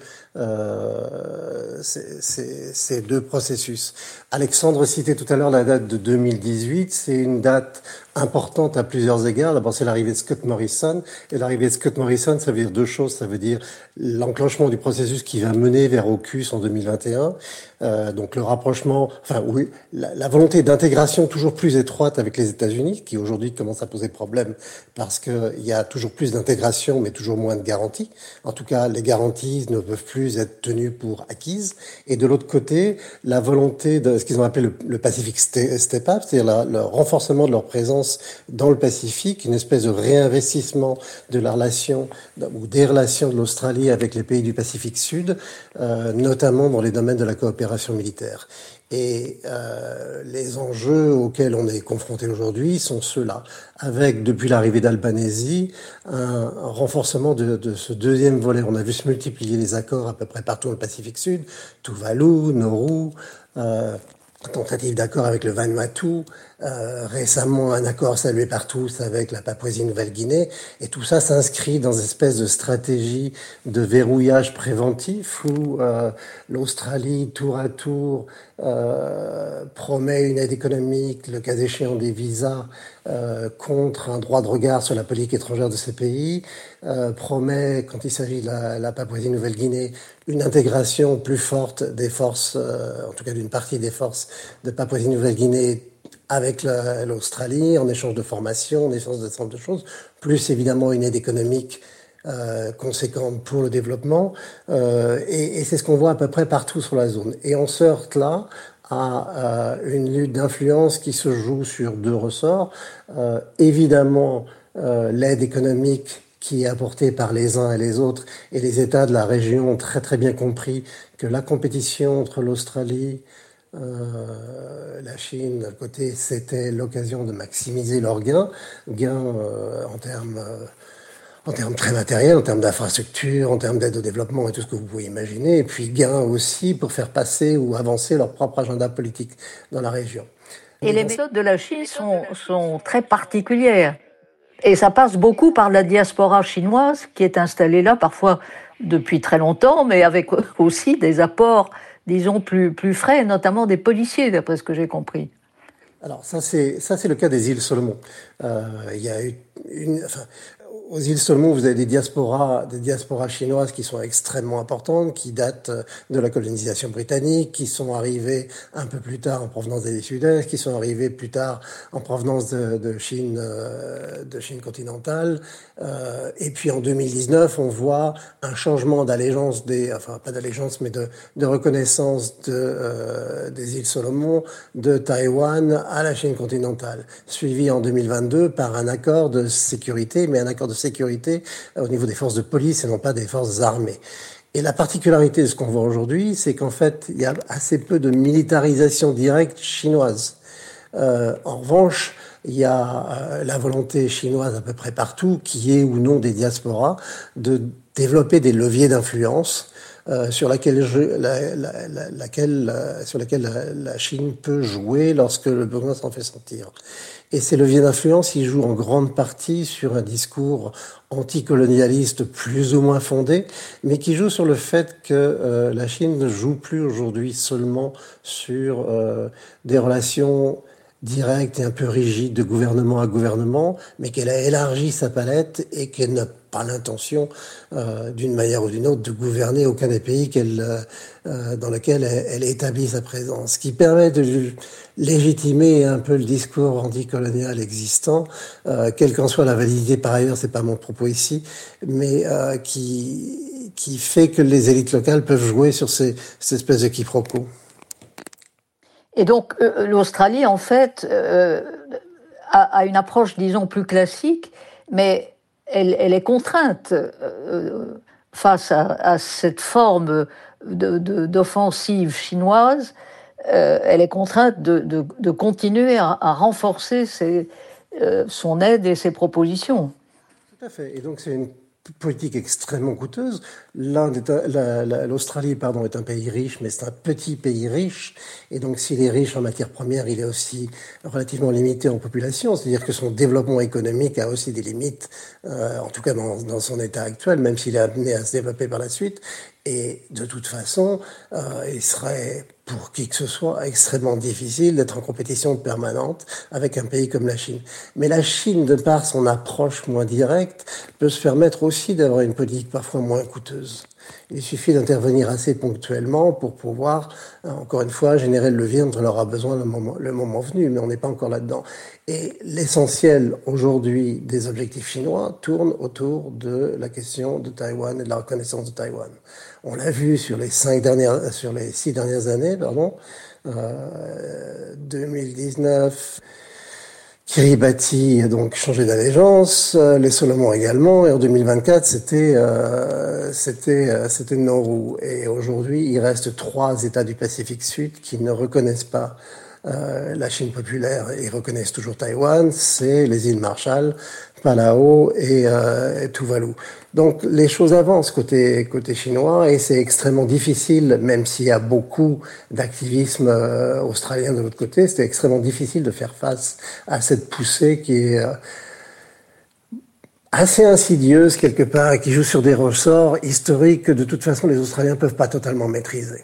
euh, ces, ces, ces deux processus. Alexandre citait tout à l'heure la date de deux mille dix-huit, c'est une date importante à plusieurs égards. D'abord, c'est l'arrivée de Scott Morrison. Et l'arrivée de Scott Morrison, ça veut dire deux choses. Ça veut dire l'enclenchement du processus qui va mener vers AUKUS en deux mille vingt et un. Euh, donc le rapprochement, enfin oui, la, la volonté d'intégration toujours plus étroite avec les États-Unis, qui aujourd'hui commence à poser problème parce qu'il y a toujours plus d'intégration, mais toujours moins de garanties. En tout cas, les garanties ne peuvent plus être tenues pour acquises. Et de l'autre côté, la volonté de ce qu'ils ont appelé le, le Pacific Step Up, c'est-à-dire la, le renforcement de leur présence dans le Pacifique, une espèce de réinvestissement de la relation ou des relations de l'Australie avec les pays du Pacifique Sud, euh, notamment dans les domaines de la coopération militaire. Et euh, les enjeux auxquels on est confronté aujourd'hui sont ceux-là, avec, depuis l'arrivée d'Albanese, un renforcement de, de ce deuxième volet. On a vu se multiplier les accords à peu près partout dans le Pacifique Sud, Tuvalu, Nauru, euh, tentative d'accord avec le Vanuatu, euh, récemment un accord salué par tous avec la Papouasie-Nouvelle-Guinée, et tout ça s'inscrit dans une espèce de stratégie de verrouillage préventif où euh, l'Australie, tour à tour, euh, promet une aide économique, le cas échéant des visas, euh, contre un droit de regard sur la politique étrangère de ces pays, euh, promet, quand il s'agit de la, la Papouasie-Nouvelle-Guinée, une intégration plus forte des forces, euh, en tout cas d'une partie des forces de Papouasie-Nouvelle-Guinée avec la, l'Australie, en échange de formation, en échange de centres de choses, plus évidemment une aide économique euh, conséquente pour le développement. Euh, et, et c'est ce qu'on voit à peu près partout sur la zone. Et on se heurte là à euh, une lutte d'influence qui se joue sur deux ressorts. Euh, évidemment, euh, l'aide économique qui est apportée par les uns et les autres, et les États de la région ont très très bien compris que la compétition entre l'Australie, Euh, la Chine, d'un côté, c'était l'occasion de maximiser leurs gains, gains euh, en termes euh, en termes très matériels, en termes d'infrastructure, en termes d'aide au développement et tout ce que vous pouvez imaginer, et puis gains aussi pour faire passer ou avancer leur propre agenda politique dans la région. Et les méthodes de la Chine sont, sont très particulières. Et ça passe beaucoup par la diaspora chinoise qui est installée là, parfois depuis très longtemps, mais avec aussi des apports, disons, plus, plus frais, notamment des policiers, d'après ce que j'ai compris. Alors ça c'est ça c'est le cas des îles Solomon. Euh, il y a eu une, enfin, aux îles Solomon, vous avez des diasporas, des diasporas chinoises qui sont extrêmement importantes, qui datent de la colonisation britannique, qui sont arrivées un peu plus tard en provenance des Sud-Est, qui sont arrivées plus tard en provenance de, de Chine, euh, de Chine continentale. Euh, et puis en deux mille dix-neuf, on voit un changement d'allégeance des, enfin pas d'allégeance, mais de, de reconnaissance de, euh, des îles Solomon, de Taïwan à la Chine continentale, suivi en deux mille vingt-deux par un accord de sécurité, mais un accord de sécurité au niveau des forces de police et non pas des forces armées. Et la particularité de ce qu'on voit aujourd'hui, c'est qu'en fait, il y a assez peu de militarisation directe chinoise. Euh, en revanche, il y a euh, la volonté chinoise à peu près partout, qui est ou non des diasporas, de développer des leviers d'influence euh, sur laquelle, je, la, la, la, laquelle, euh, sur laquelle la, la Chine peut jouer lorsque le besoin s'en fait sentir. Et ces leviers d'influence, ils jouent en grande partie sur un discours anticolonialiste plus ou moins fondé, mais qui joue sur le fait que euh, la Chine ne joue plus aujourd'hui seulement sur euh, des relations directes et un peu rigides de gouvernement à gouvernement, mais qu'elle a élargi sa palette et qu'elle n'a pas l'intention, euh, d'une manière ou d'une autre, de gouverner aucun des pays qu'elle, euh, dans lesquels elle, elle établit sa présence. Ce qui permet de légitimer un peu le discours anticolonial existant, euh, quelle qu'en soit la validité par ailleurs, c'est pas mon propos ici, mais euh, qui, qui fait que les élites locales peuvent jouer sur ces, cette espèce de quiproquo. Et donc, euh, l'Australie, en fait, euh, a, a une approche, disons, plus classique, mais elle, elle est contrainte euh, face à, à cette forme de, de, d'offensive chinoise. Euh, elle est contrainte de, de, de continuer à, à renforcer ses, euh, son aide et ses propositions. Tout à fait. Et donc, c'est une politique extrêmement coûteuse. L'Inde est un, la, la, L'Australie, pardon, est un pays riche, mais c'est un petit pays riche. Et donc, s'il est riche en matières premières, il est aussi relativement limité en population. C'est-à-dire que son développement économique a aussi des limites, euh, en tout cas dans, dans son état actuel, même s'il est amené à se développer par la suite. Et de toute façon, euh, il serait, pour qui que ce soit, extrêmement difficile d'être en compétition permanente avec un pays comme la Chine. Mais la Chine, de par son approche moins directe, peut se permettre aussi d'avoir une politique parfois moins coûteuse. Il suffit d'intervenir assez ponctuellement pour pouvoir, encore une fois, générer le levier dont on aura besoin le moment, le moment venu, mais on n'est pas encore là-dedans. Et l'essentiel aujourd'hui des objectifs chinois tourne autour de la question de Taïwan et de la reconnaissance de Taïwan. On l'a vu sur les cinq dernières, sur les six dernières années, pardon, euh, deux mille dix-neuf. Kiribati a donc changé d'allégeance, les Solomon également, et en deux mille vingt-quatre, c'était euh, c'était euh, c'était Nauru. Et aujourd'hui, il reste trois États du Pacifique Sud qui ne reconnaissent pas euh, la Chine populaire et reconnaissent toujours Taïwan. C'est les îles Marshall, Palau et, euh, et Tuvalu. Donc les choses avancent côté côté chinois et c'est extrêmement difficile, même s'il y a beaucoup d'activisme euh, australien de l'autre côté, c'est extrêmement difficile de faire face à cette poussée qui est euh, assez insidieuse quelque part et qui joue sur des ressorts historiques que de toute façon les Australiens ne peuvent pas totalement maîtriser.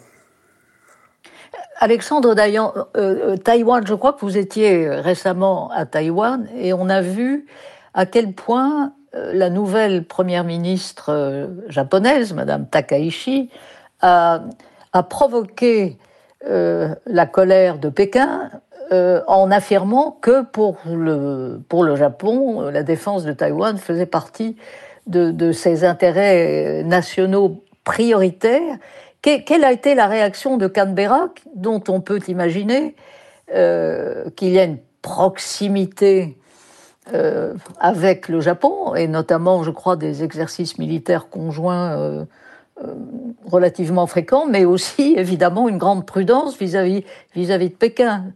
Alexandre Dayan, euh, Taïwan, je crois que vous étiez récemment à Taïwan et on a vu à quel point la nouvelle première ministre japonaise, Madame Takaichi, a, a provoqué euh, la colère de Pékin euh, en affirmant que pour le, pour le Japon, la défense de Taïwan faisait partie de, de ses intérêts nationaux prioritaires. Quelle a été la réaction de Canberra, dont on peut imaginer euh, qu'il y a une proximité Euh, avec le Japon, et notamment, je crois, des exercices militaires conjoints euh, euh, relativement fréquents, mais aussi, évidemment, une grande prudence vis-à-vis, vis-à-vis de Pékin.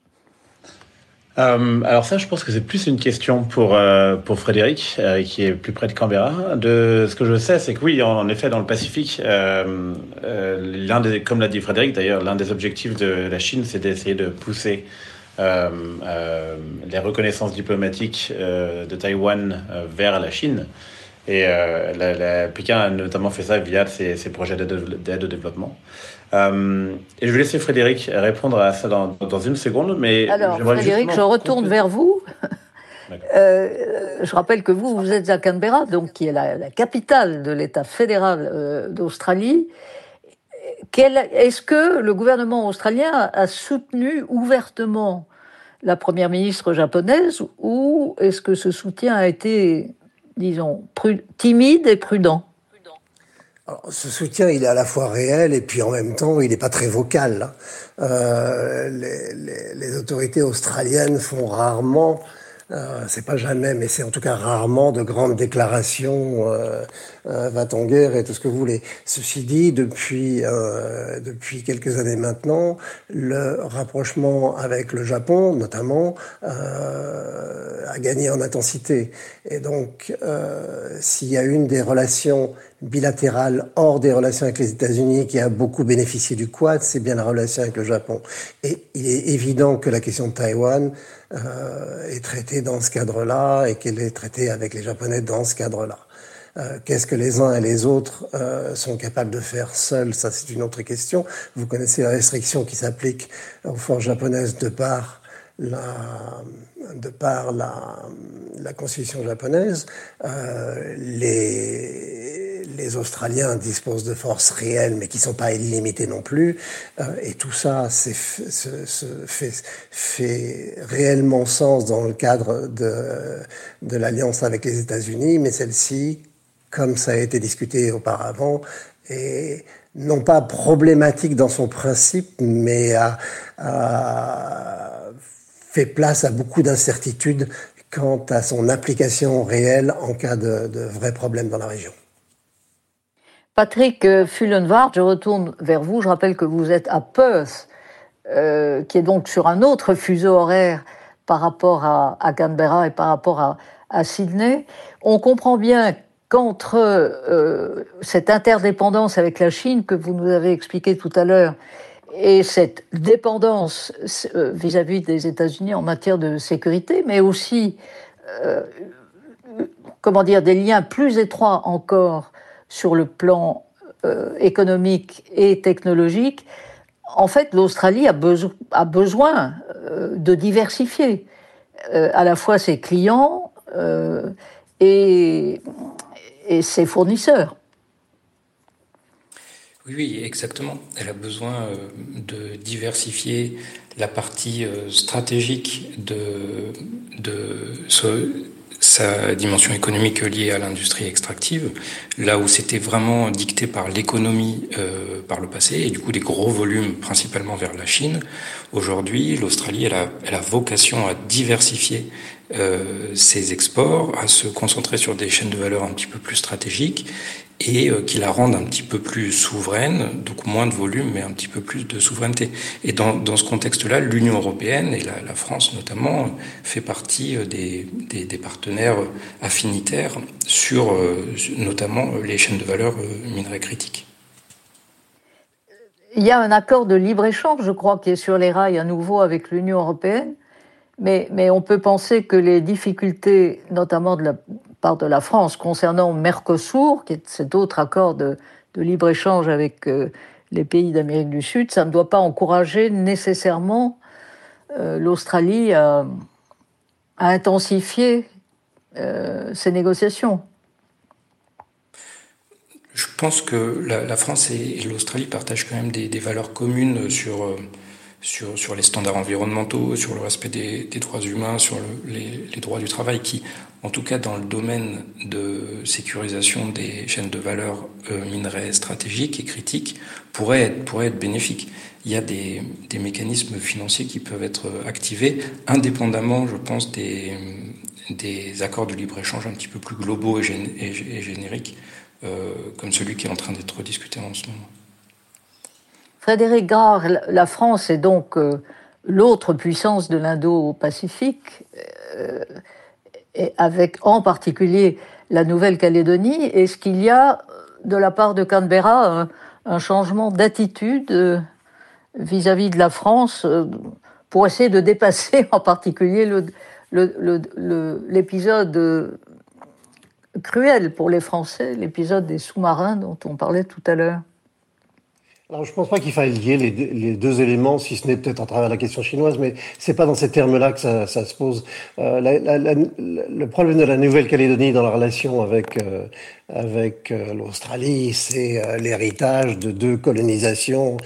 Euh, alors ça, je pense que c'est plus une question pour, euh, pour Frédéric, euh, qui est plus près de Canberra. De ce que je sais, c'est que oui, en, en effet, dans le Pacifique, euh, euh, l'un des, comme l'a dit Frédéric d'ailleurs, l'un des objectifs de la Chine, c'est d'essayer de pousser euh, euh, les reconnaissances diplomatiques euh, de Taïwan euh, vers la Chine. Et euh, la, la, Pékin a notamment fait ça via ses, ses projets d'aide, d'aide au développement. Euh, et je vais laisser Frédéric répondre à ça dans, dans une seconde. Mais alors, Frédéric, je retourne vers vous. Euh, je rappelle que vous, vous êtes à Canberra, donc qui est la, la capitale de l'État fédéral euh, d'Australie. Quel, est-ce que le gouvernement australien a soutenu ouvertement la première ministre japonaise ou est-ce que ce soutien a été, disons, pru- timide et prudent ? Alors, ce soutien, il est à la fois réel et puis en même temps, il n'est pas très vocal. Euh, les, les, les autorités australiennes font rarement, euh, c'est pas jamais, mais c'est en tout cas rarement de grandes déclarations, euh, euh, va-t-en guerre et tout ce que vous voulez. Ceci dit, depuis euh, depuis quelques années maintenant, le rapprochement avec le Japon, notamment, euh, a gagné en intensité. Et donc, euh, s'il y a une des relations bilatérale hors des relations avec les États-Unis qui a beaucoup bénéficié du Quad, c'est bien la relation avec le Japon. Et il est évident que la question de Taïwan euh, est traitée dans ce cadre-là et qu'elle est traitée avec les Japonais dans ce cadre-là. Euh, qu'est-ce que les uns et les autres euh, sont capables de faire seuls, ça c'est une autre question. Vous connaissez la restriction qui s'applique aux forces japonaises de par la, de par la, la constitution japonaise. Euh, les, les Australiens disposent de forces réelles, mais qui ne sont pas illimitées non plus. Euh, et tout ça c'est, se, se fait, fait réellement sens dans le cadre de, de l'alliance avec les États-Unis, mais celle-ci, comme ça a été discuté auparavant, est non pas problématique dans son principe, mais a, a fait place à beaucoup d'incertitudes quant à son application réelle en cas de, de vrais problèmes dans la région. Patrick Fullenwart, je retourne vers vous. Je rappelle que vous êtes à Perth, euh, qui est donc sur un autre fuseau horaire par rapport à, à Canberra et par rapport à, à Sydney. On comprend bien qu'entre euh, cette interdépendance avec la Chine que vous nous avez expliqué tout à l'heure et cette dépendance euh, vis-à-vis des États-Unis en matière de sécurité, mais aussi, euh, comment dire, des liens plus étroits encore sur le plan euh, économique et technologique, en fait, l'Australie a, beso- a besoin euh, de diversifier euh, à la fois ses clients euh, et, et ses fournisseurs. Oui, oui, exactement. Elle a besoin euh, de diversifier la partie euh, stratégique de, de ce, sa dimension économique liée à l'industrie extractive, là où c'était vraiment dicté par l'économie euh, par le passé, et du coup des gros volumes principalement vers la Chine. Aujourd'hui, l'Australie, elle a, elle a vocation à diversifier euh, ses exports, à se concentrer sur des chaînes de valeur un petit peu plus stratégiques, et euh, qui la rendent un petit peu plus souveraine, donc moins de volume, mais un petit peu plus de souveraineté. Et dans, dans ce contexte-là, l'Union européenne, et la, la France notamment, fait partie des, des, des partenaires affinitaires sur euh, notamment les chaînes de valeur euh, minerais critiques. Il y a un accord de libre-échange, je crois, qui est sur les rails à nouveau avec l'Union européenne, mais, mais on peut penser que les difficultés, notamment de la part de la France, concernant Mercosur, qui est cet autre accord de, de libre-échange avec euh, les pays d'Amérique du Sud, ça ne doit pas encourager nécessairement euh, l'Australie à, à intensifier euh, ces négociations. Je pense que la, la France et, et l'Australie partagent quand même des, des valeurs communes sur, euh, sur, sur les standards environnementaux, sur le respect des, des droits humains, sur le, les, les droits du travail qui, en tout cas dans le domaine de sécurisation des chaînes de valeur euh, minerais stratégiques et critiques, pourraient être, pourraient être bénéfiques. Il y a des, des mécanismes financiers qui peuvent être activés indépendamment, je pense, des, des accords de libre-échange un petit peu plus globaux et, gén- et, et génériques, euh, comme celui qui est en train d'être discuté en ce moment. Frédéric Grard, la France est donc euh, l'autre puissance de l'Indo-Pacifique, euh, et avec en particulier la Nouvelle-Calédonie. Est-ce qu'il y a, de la part de Canberra, un, un changement d'attitude euh, vis-à-vis de la France euh, pour essayer de dépasser en particulier le, le, le, le, l'épisode cruel pour les Français, l'épisode des sous-marins dont on parlait tout à l'heure. Alors, je ne pense pas qu'il faille lier les deux, les deux éléments, si ce n'est peut-être à travers la question chinoise, mais c'est pas dans ces termes-là que ça, ça se pose. Euh, la, la, la, le problème de la Nouvelle-Calédonie dans la relation avec euh, avec euh, l'Australie, c'est euh, l'héritage de deux colonisations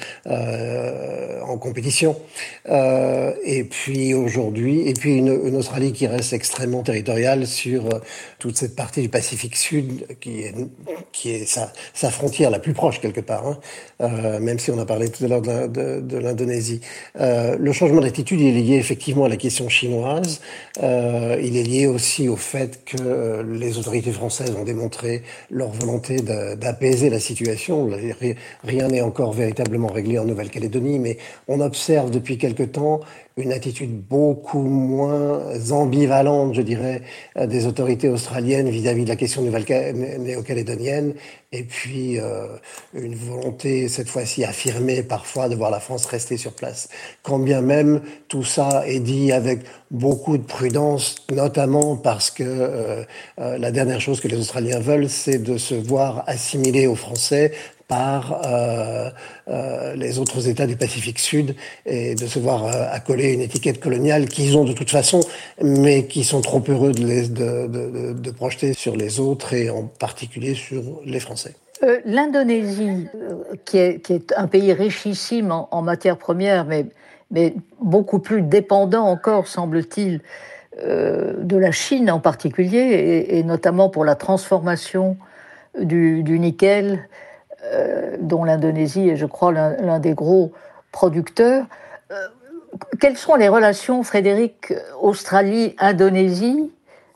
euh, en compétition. Euh, et puis aujourd'hui, et puis une, une Australie qui reste extrêmement territoriale sur euh, toute cette partie du Pacifique Sud, qui est qui est sa, sa frontière la plus proche quelque part. Hein. Euh, même si on a parlé tout à l'heure de, de, de l'Indonésie. Euh, le changement d'attitude, il est lié effectivement à la question chinoise. Euh, il est lié aussi au fait que les autorités françaises ont démontré leur volonté de, d'apaiser la situation. Rien n'est encore véritablement réglé en Nouvelle-Calédonie, mais on observe depuis quelque temps une attitude beaucoup moins ambivalente, je dirais, des autorités australiennes vis-à-vis de la question néo-calédonienne, et puis euh, une volonté, cette fois-ci affirmée parfois, de voir la France rester sur place. Quand bien même tout ça est dit avec beaucoup de prudence, notamment parce que euh, euh, la dernière chose que les Australiens veulent, c'est de se voir assimilés aux Français par euh, euh, les autres États du Pacifique Sud et de se voir euh, accoler une étiquette coloniale qu'ils ont de toute façon, mais qui sont trop heureux de, les, de, de, de projeter sur les autres et en particulier sur les Français. Euh, L'Indonésie, euh, qui, est, qui est un pays richissime en, en matières premières, mais, mais beaucoup plus dépendant encore, semble-t-il, euh, de la Chine en particulier, et, et notamment pour la transformation du, du nickel, Euh, dont l'Indonésie est, je crois, l'un, l'un des gros producteurs. Euh, quelles sont les relations, Frédéric, Australie-Indonésie?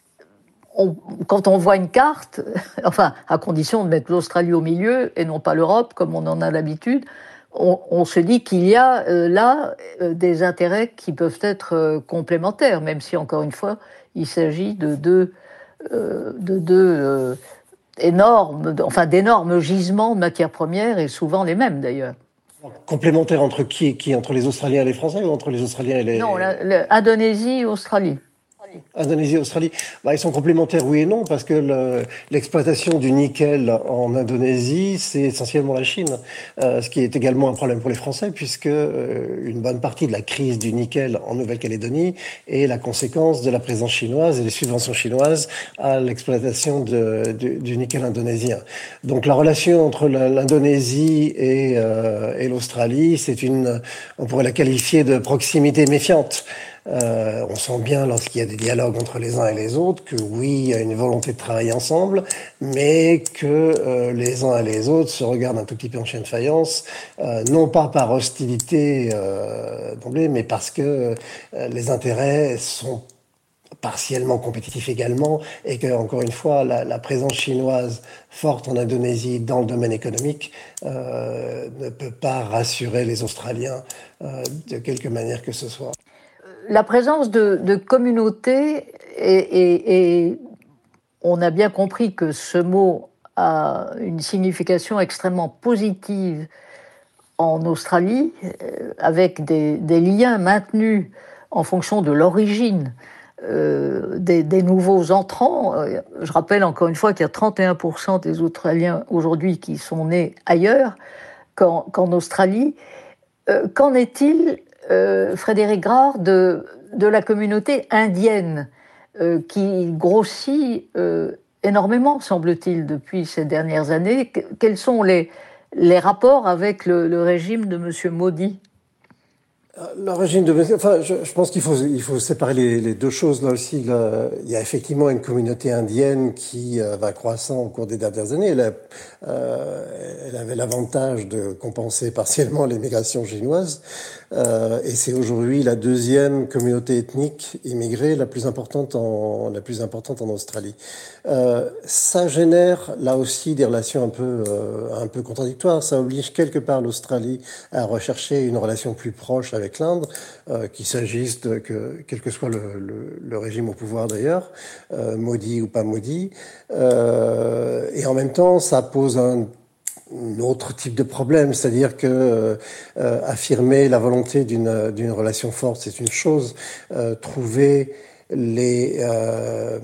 on, Quand on voit une carte, enfin, à condition de mettre l'Australie au milieu et non pas l'Europe, comme on en a l'habitude, on, on se dit qu'il y a euh, là euh, des intérêts qui peuvent être euh, complémentaires, même si, encore une fois, il s'agit de deux... Euh, de deux euh, énormes, enfin d'énormes gisements de matières premières, et souvent les mêmes d'ailleurs. Complémentaires entre qui, qui entre les Australiens et les Français, ou entre les Australiens et les... Non, la, la, Indonésie et Australie. Indonésie, Australie, bah, ils sont complémentaires, oui et non, parce que le, l'exploitation du nickel en Indonésie, c'est essentiellement la Chine, euh, ce qui est également un problème pour les Français, puisque euh, une bonne partie de la crise du nickel en Nouvelle-Calédonie est la conséquence de la présence chinoise et des subventions chinoises à l'exploitation de, du, du nickel indonésien. Donc la relation entre la, l'Indonésie et, euh, et l'Australie, c'est une, on pourrait la qualifier de proximité méfiante. Euh, on sent bien lorsqu'il y a des dialogues entre les uns et les autres que oui, il y a une volonté de travailler ensemble, mais que euh, les uns et les autres se regardent un tout petit peu en chien de faïence, euh, non pas par hostilité euh, d'emblée, mais parce que euh, les intérêts sont partiellement compétitifs également, et que, encore une fois, la, la présence chinoise forte en Indonésie dans le domaine économique euh, ne peut pas rassurer les Australiens euh, de quelque manière que ce soit. La présence de, de communautés, et, et, et on a bien compris que ce mot a une signification extrêmement positive en Australie, avec des, des liens maintenus en fonction de l'origine euh, des, des nouveaux entrants. Je rappelle encore une fois qu'il y a trente et un pour cent des Australiens aujourd'hui qui sont nés ailleurs qu'en, qu'en Australie. Euh, qu'en est-il, euh, Frédéric Grard, de, de la communauté indienne euh, qui grossit euh, énormément, semble-t-il, depuis ces dernières années? Quels sont les, les rapports avec le, le régime de M. Modi? Le régime de... Enfin, je, je pense qu'il faut, il faut séparer les, les deux choses. Là aussi, là, il y a effectivement une communauté indienne qui euh, va croissant au cours des dernières années. Elle, a, euh, elle avait l'avantage de compenser partiellement l'immigration chinoise. Euh, et c'est aujourd'hui la deuxième communauté ethnique immigrée la plus importante en, la plus importante en Australie. Euh, ça génère, là aussi, des relations un peu, euh, un peu contradictoires. Ça oblige quelque part l'Australie à rechercher une relation plus proche avec avec l'Inde, euh, qu'il s'agisse de que quel que soit le, le, le régime au pouvoir d'ailleurs, euh, Modi ou pas Modi, euh, et en même temps ça pose un un autre type de problème, c'est-à-dire que euh, affirmer la volonté d'une d'une relation forte, c'est une chose. Euh, trouver les, euh,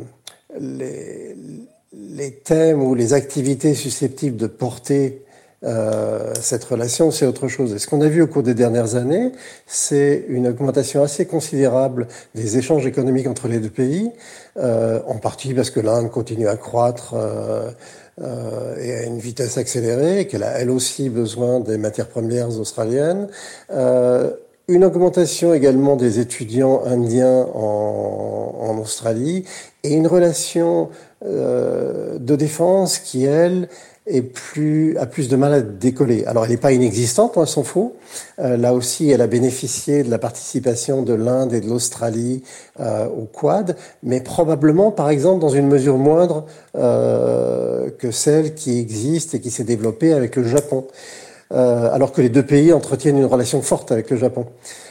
les les thèmes ou les activités susceptibles de porter euh, cette relation, c'est autre chose. Et ce qu'on a vu au cours des dernières années, c'est une augmentation assez considérable des échanges économiques entre les deux pays, euh, en partie parce que l'Inde continue à croître euh, euh, et à une vitesse accélérée, et qu'elle a elle aussi besoin des matières premières australiennes. Euh, Une augmentation également des étudiants indiens en, en Australie et une relation euh, de défense qui, elle, est plus, a plus de mal à décoller. Alors, elle n'est pas inexistante, on s'en fout. Euh, là aussi, elle a bénéficié de la participation de l'Inde et de l'Australie euh, au Quad, mais probablement, par exemple, dans une mesure moindre euh, que celle qui existe et qui s'est développée avec le Japon. Euh, alors que les deux pays entretiennent une relation forte avec le Japon.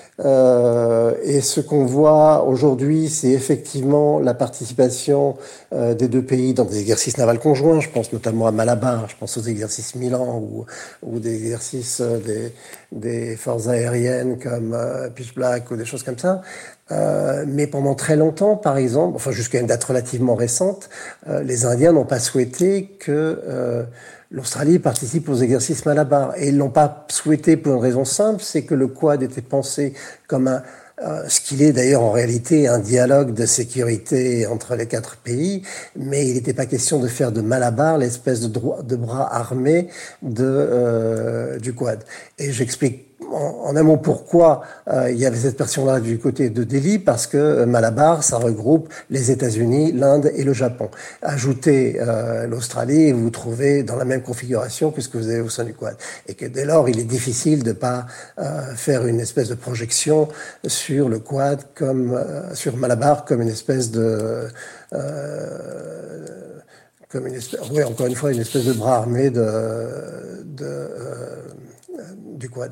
Euh, et ce qu'on voit aujourd'hui, c'est effectivement la participation euh, des deux pays dans des exercices navals conjoints. Je pense notamment à Malabar, je pense aux exercices Milan ou, ou des exercices euh, des, des forces aériennes comme euh, Pitch Black ou des choses comme ça. Euh, mais pendant très longtemps, par exemple, enfin jusqu'à une date relativement récente, euh, les Indiens n'ont pas souhaité que euh, l'Australie participe aux exercices Malabar. Et ils l'ont pas souhaité pour une raison simple, c'est que le Quad était pensé comme un, euh, ce qu'il est d'ailleurs en réalité, un dialogue de sécurité entre les quatre pays, mais il n'était pas question de faire de Malabar l'espèce de, droit, de bras armé de, euh, du Quad. Et j'explique en, en un mot pourquoi euh, il y avait cette version-là du côté de Delhi, parce que euh, Malabar, ça regroupe les États-Unis, l'Inde et le Japon. Ajoutez euh, l'Australie et vous vous trouvez dans la même configuration que ce que vous avez au sein du Quad. Et que dès lors, il est difficile de pas euh, faire une espèce de projection sur le Quad, comme euh, sur Malabar, comme une espèce de euh, comme une espèce, oui, encore une fois, une espèce de bras armé de, de euh, du Quad.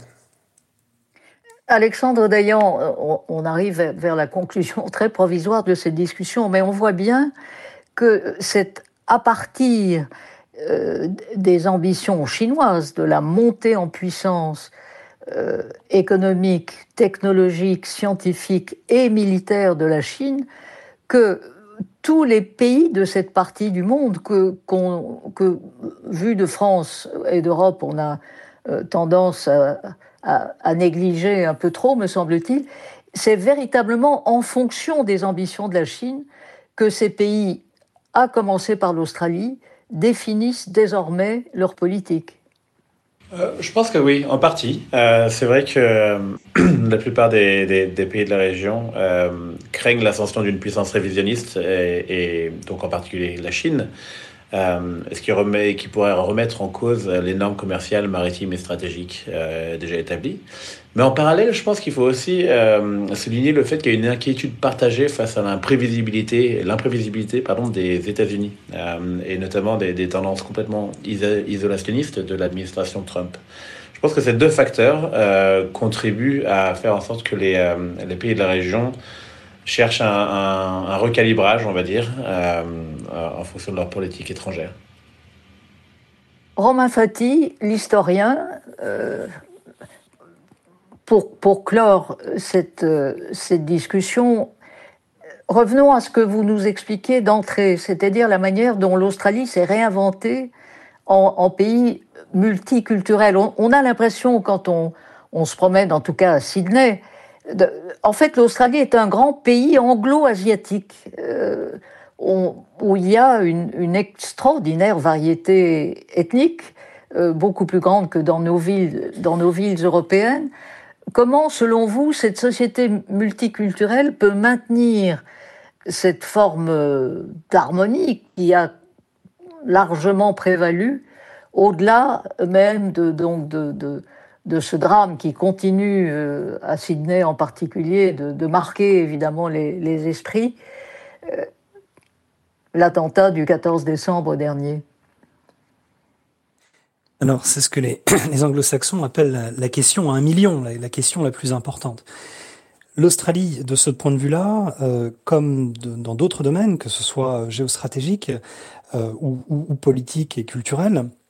Alexandre Dayan, on arrive vers la conclusion très provisoire de cette discussion, mais on voit bien que c'est à partir euh, des ambitions chinoises, de la montée en puissance euh, économique, technologique, scientifique et militaire de la Chine, que tous les pays de cette partie du monde, que, qu'on, que vu de France et d'Europe, on a euh, tendance à À, à négliger un peu trop, me semble-t-il, c'est véritablement en fonction des ambitions de la Chine que ces pays, à commencer par l'Australie, définissent désormais leur politique. Euh, je pense que oui, en partie. Euh, c'est vrai que euh, la plupart des, des, des pays de la région euh, craignent l'ascension d'une puissance révisionniste, et, et donc en particulier la Chine, Euh, ce qui, remet, qui pourrait remettre en cause les normes commerciales, maritimes et stratégiques euh, déjà établies. Mais en parallèle, je pense qu'il faut aussi euh, souligner le fait qu'il y a une inquiétude partagée face à l'imprévisibilité, l'imprévisibilité pardon, des États-Unis, euh, et notamment des, des tendances complètement iso- isolationnistes de l'administration Trump. Je pense que ces deux facteurs euh, contribuent à faire en sorte que les, euh, les pays de la région cherchent un, un, un recalibrage, on va dire, euh, en fonction de leur politique étrangère. Romain Fati, l'historien, euh, pour, pour clore cette, euh, cette discussion, revenons à ce que vous nous expliquiez d'entrée, c'est-à-dire la manière dont l'Australie s'est réinventée en, en pays multiculturel. On, on a l'impression, quand on, on se promène, en tout cas à Sydney, de, en fait, l'Australie est un grand pays anglo-asiatique, euh, on, où il y a une, une extraordinaire variété ethnique, euh, beaucoup plus grande que dans nos villes, dans nos villes européennes. Comment, selon vous, cette société multiculturelle peut maintenir cette forme d'harmonie qui a largement prévalu, au-delà même de, donc de, de, de ce drame qui continue, euh, à Sydney en particulier, de, de marquer évidemment les, les esprits, euh, l'attentat du quatorze décembre dernier? Alors, c'est ce que les, les anglo-saxons appellent la, la question à un million, la, la question la plus importante. L'Australie, de ce point de vue-là, euh, comme de, dans d'autres domaines, que ce soit géostratégique euh, ou, ou, ou politique et culturel,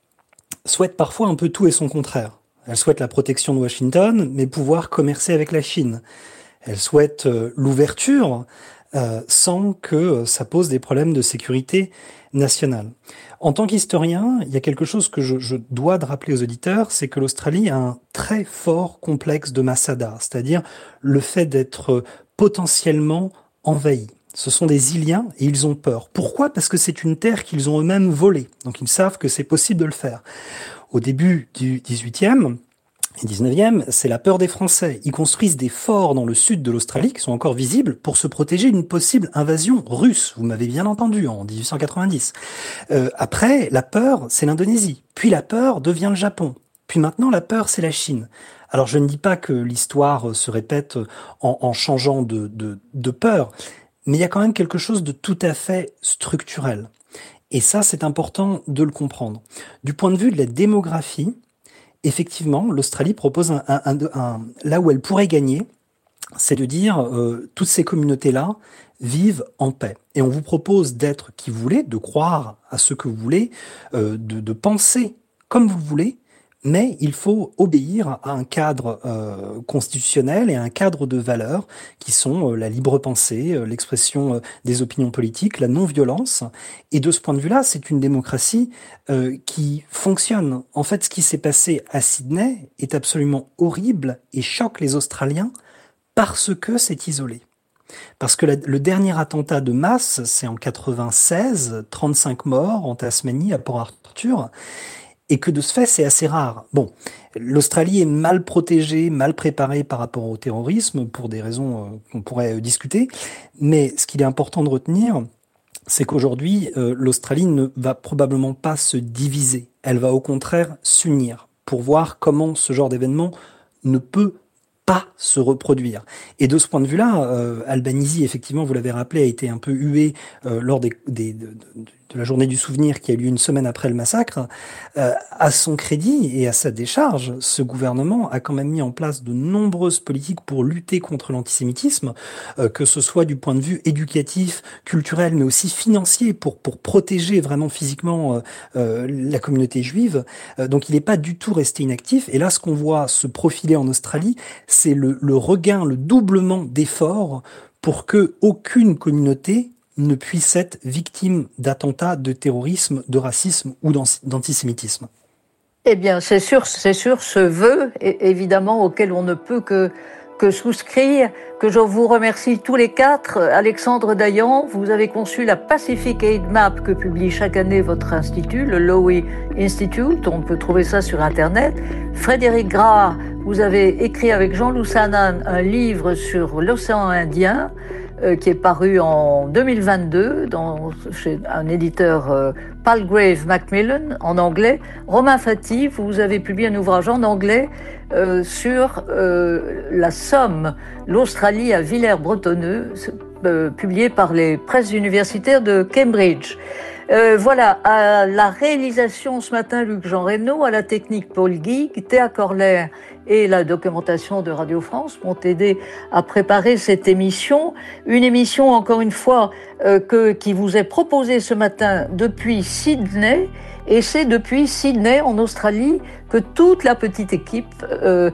souhaite parfois un peu tout et son contraire. Elle souhaite la protection de Washington, mais pouvoir commercer avec la Chine. Elle souhaite euh, l'ouverture euh, sans que ça pose des problèmes de sécurité nationale. En tant qu'historien, il y a quelque chose que je, je dois de rappeler aux auditeurs, c'est que l'Australie a un très fort complexe de Masada, c'est-à-dire le fait d'être potentiellement envahi. Ce sont des Iliens et ils ont peur. Pourquoi ? Parce que c'est une terre qu'ils ont eux-mêmes volée. Donc ils savent que c'est possible de le faire. Au début du dix-huitième et dix-neuvième, c'est la peur des Français. Ils construisent des forts dans le sud de l'Australie qui sont encore visibles pour se protéger d'une possible invasion russe. Vous m'avez bien entendu, en dix-huit cent quatre-vingt-dix. Euh, après, la peur, c'est l'Indonésie. Puis la peur devient le Japon. Puis maintenant, la peur, c'est la Chine. Alors je ne dis pas que l'histoire se répète en, en changeant de, de, de peur, mais il y a quand même quelque chose de tout à fait structurel. Et ça, c'est important de le comprendre. Du point de vue de la démographie, effectivement, l'Australie propose un, un, un, un là où elle pourrait gagner, c'est de dire euh, toutes ces communautés-là vivent en paix. Et on vous propose d'être qui vous voulez, de croire à ce que vous voulez, euh, de, de penser comme vous le voulez, mais il faut obéir à un cadre euh, constitutionnel et à un cadre de valeurs qui sont euh, la libre pensée, euh, l'expression euh, des opinions politiques, la non-violence. Et de ce point de vue-là, c'est une démocratie euh, qui fonctionne. En fait, ce qui s'est passé à Sydney est absolument horrible et choque les Australiens parce que c'est isolé. Parce que la, le dernier attentat de masse, c'est en quatre-vingt-seize, trente-cinq morts en Tasmanie, à Port Arthur. Et que de ce fait, c'est assez rare. Bon, l'Australie est mal protégée, mal préparée par rapport au terrorisme, pour des raisons euh, qu'on pourrait euh, discuter. Mais ce qu'il est important de retenir, c'est qu'aujourd'hui, euh, l'Australie ne va probablement pas se diviser. Elle va au contraire s'unir pour voir comment ce genre d'événement ne peut pas se reproduire. Et de ce point de vue-là, euh, Albanese, effectivement, vous l'avez rappelé, a été un peu hué euh, lors des, des, de, de, de la journée du souvenir qui a eu lieu une semaine après le massacre. Euh, à son crédit et à sa décharge, ce gouvernement a quand même mis en place de nombreuses politiques pour lutter contre l'antisémitisme, euh, que ce soit du point de vue éducatif, culturel, mais aussi financier, pour, pour protéger vraiment physiquement euh, euh, la communauté juive. Euh, donc il n'est pas du tout resté inactif. Et là, ce qu'on voit se profiler en Australie, c'est le, le regain, le doublement d'efforts pour que aucune communauté ne puisse être victime d'attentats, de terrorisme, de racisme ou d'antisémitisme. Eh bien, c'est sûr, c'est sûr, ce vœu, évidemment, auquel on ne peut que, que souscrire, que je vous remercie tous les quatre. Alexandre Dayan, vous avez conçu la Pacific Aid Map que publie chaque année votre institut, le Lowy Institute. On peut trouver ça sur Internet. Frédéric Gras, vous avez écrit avec Jean Loussanan un livre sur l'océan Indien, euh, qui est paru en deux mille vingt-deux dans, chez un éditeur euh, Palgrave Macmillan en anglais. Romain Fati, vous avez publié un ouvrage en anglais euh, sur euh, la Somme, l'Australie à Villers-Bretonneux, euh, publié par les presses universitaires de Cambridge. Euh, voilà, à la réalisation ce matin, Luc-Jean Reynaud, à la technique Paul Guigues, Théa Corler et la documentation de Radio France m'ont aidé à préparer cette émission. Une émission, encore une fois, euh, que, qui vous est proposée ce matin depuis Sydney. Et c'est depuis Sydney, en Australie, que toute la petite équipe euh,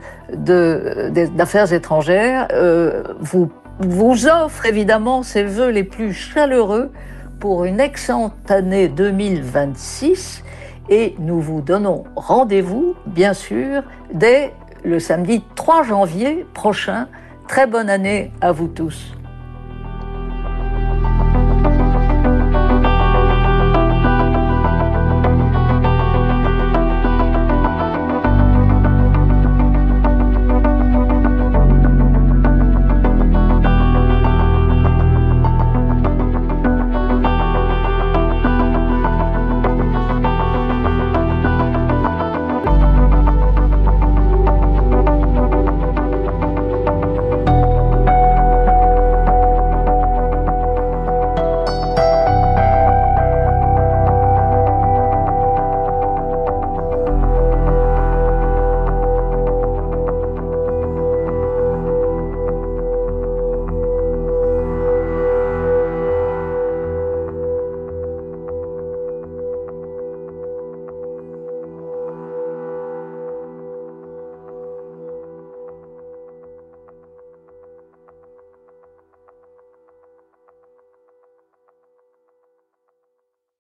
de, d'affaires étrangères euh, vous, vous offre évidemment ses vœux les plus chaleureux pour une excellente année deux mille vingt-six. Et nous vous donnons rendez-vous, bien sûr, dès le samedi trois janvier prochain. Très bonne année à vous tous.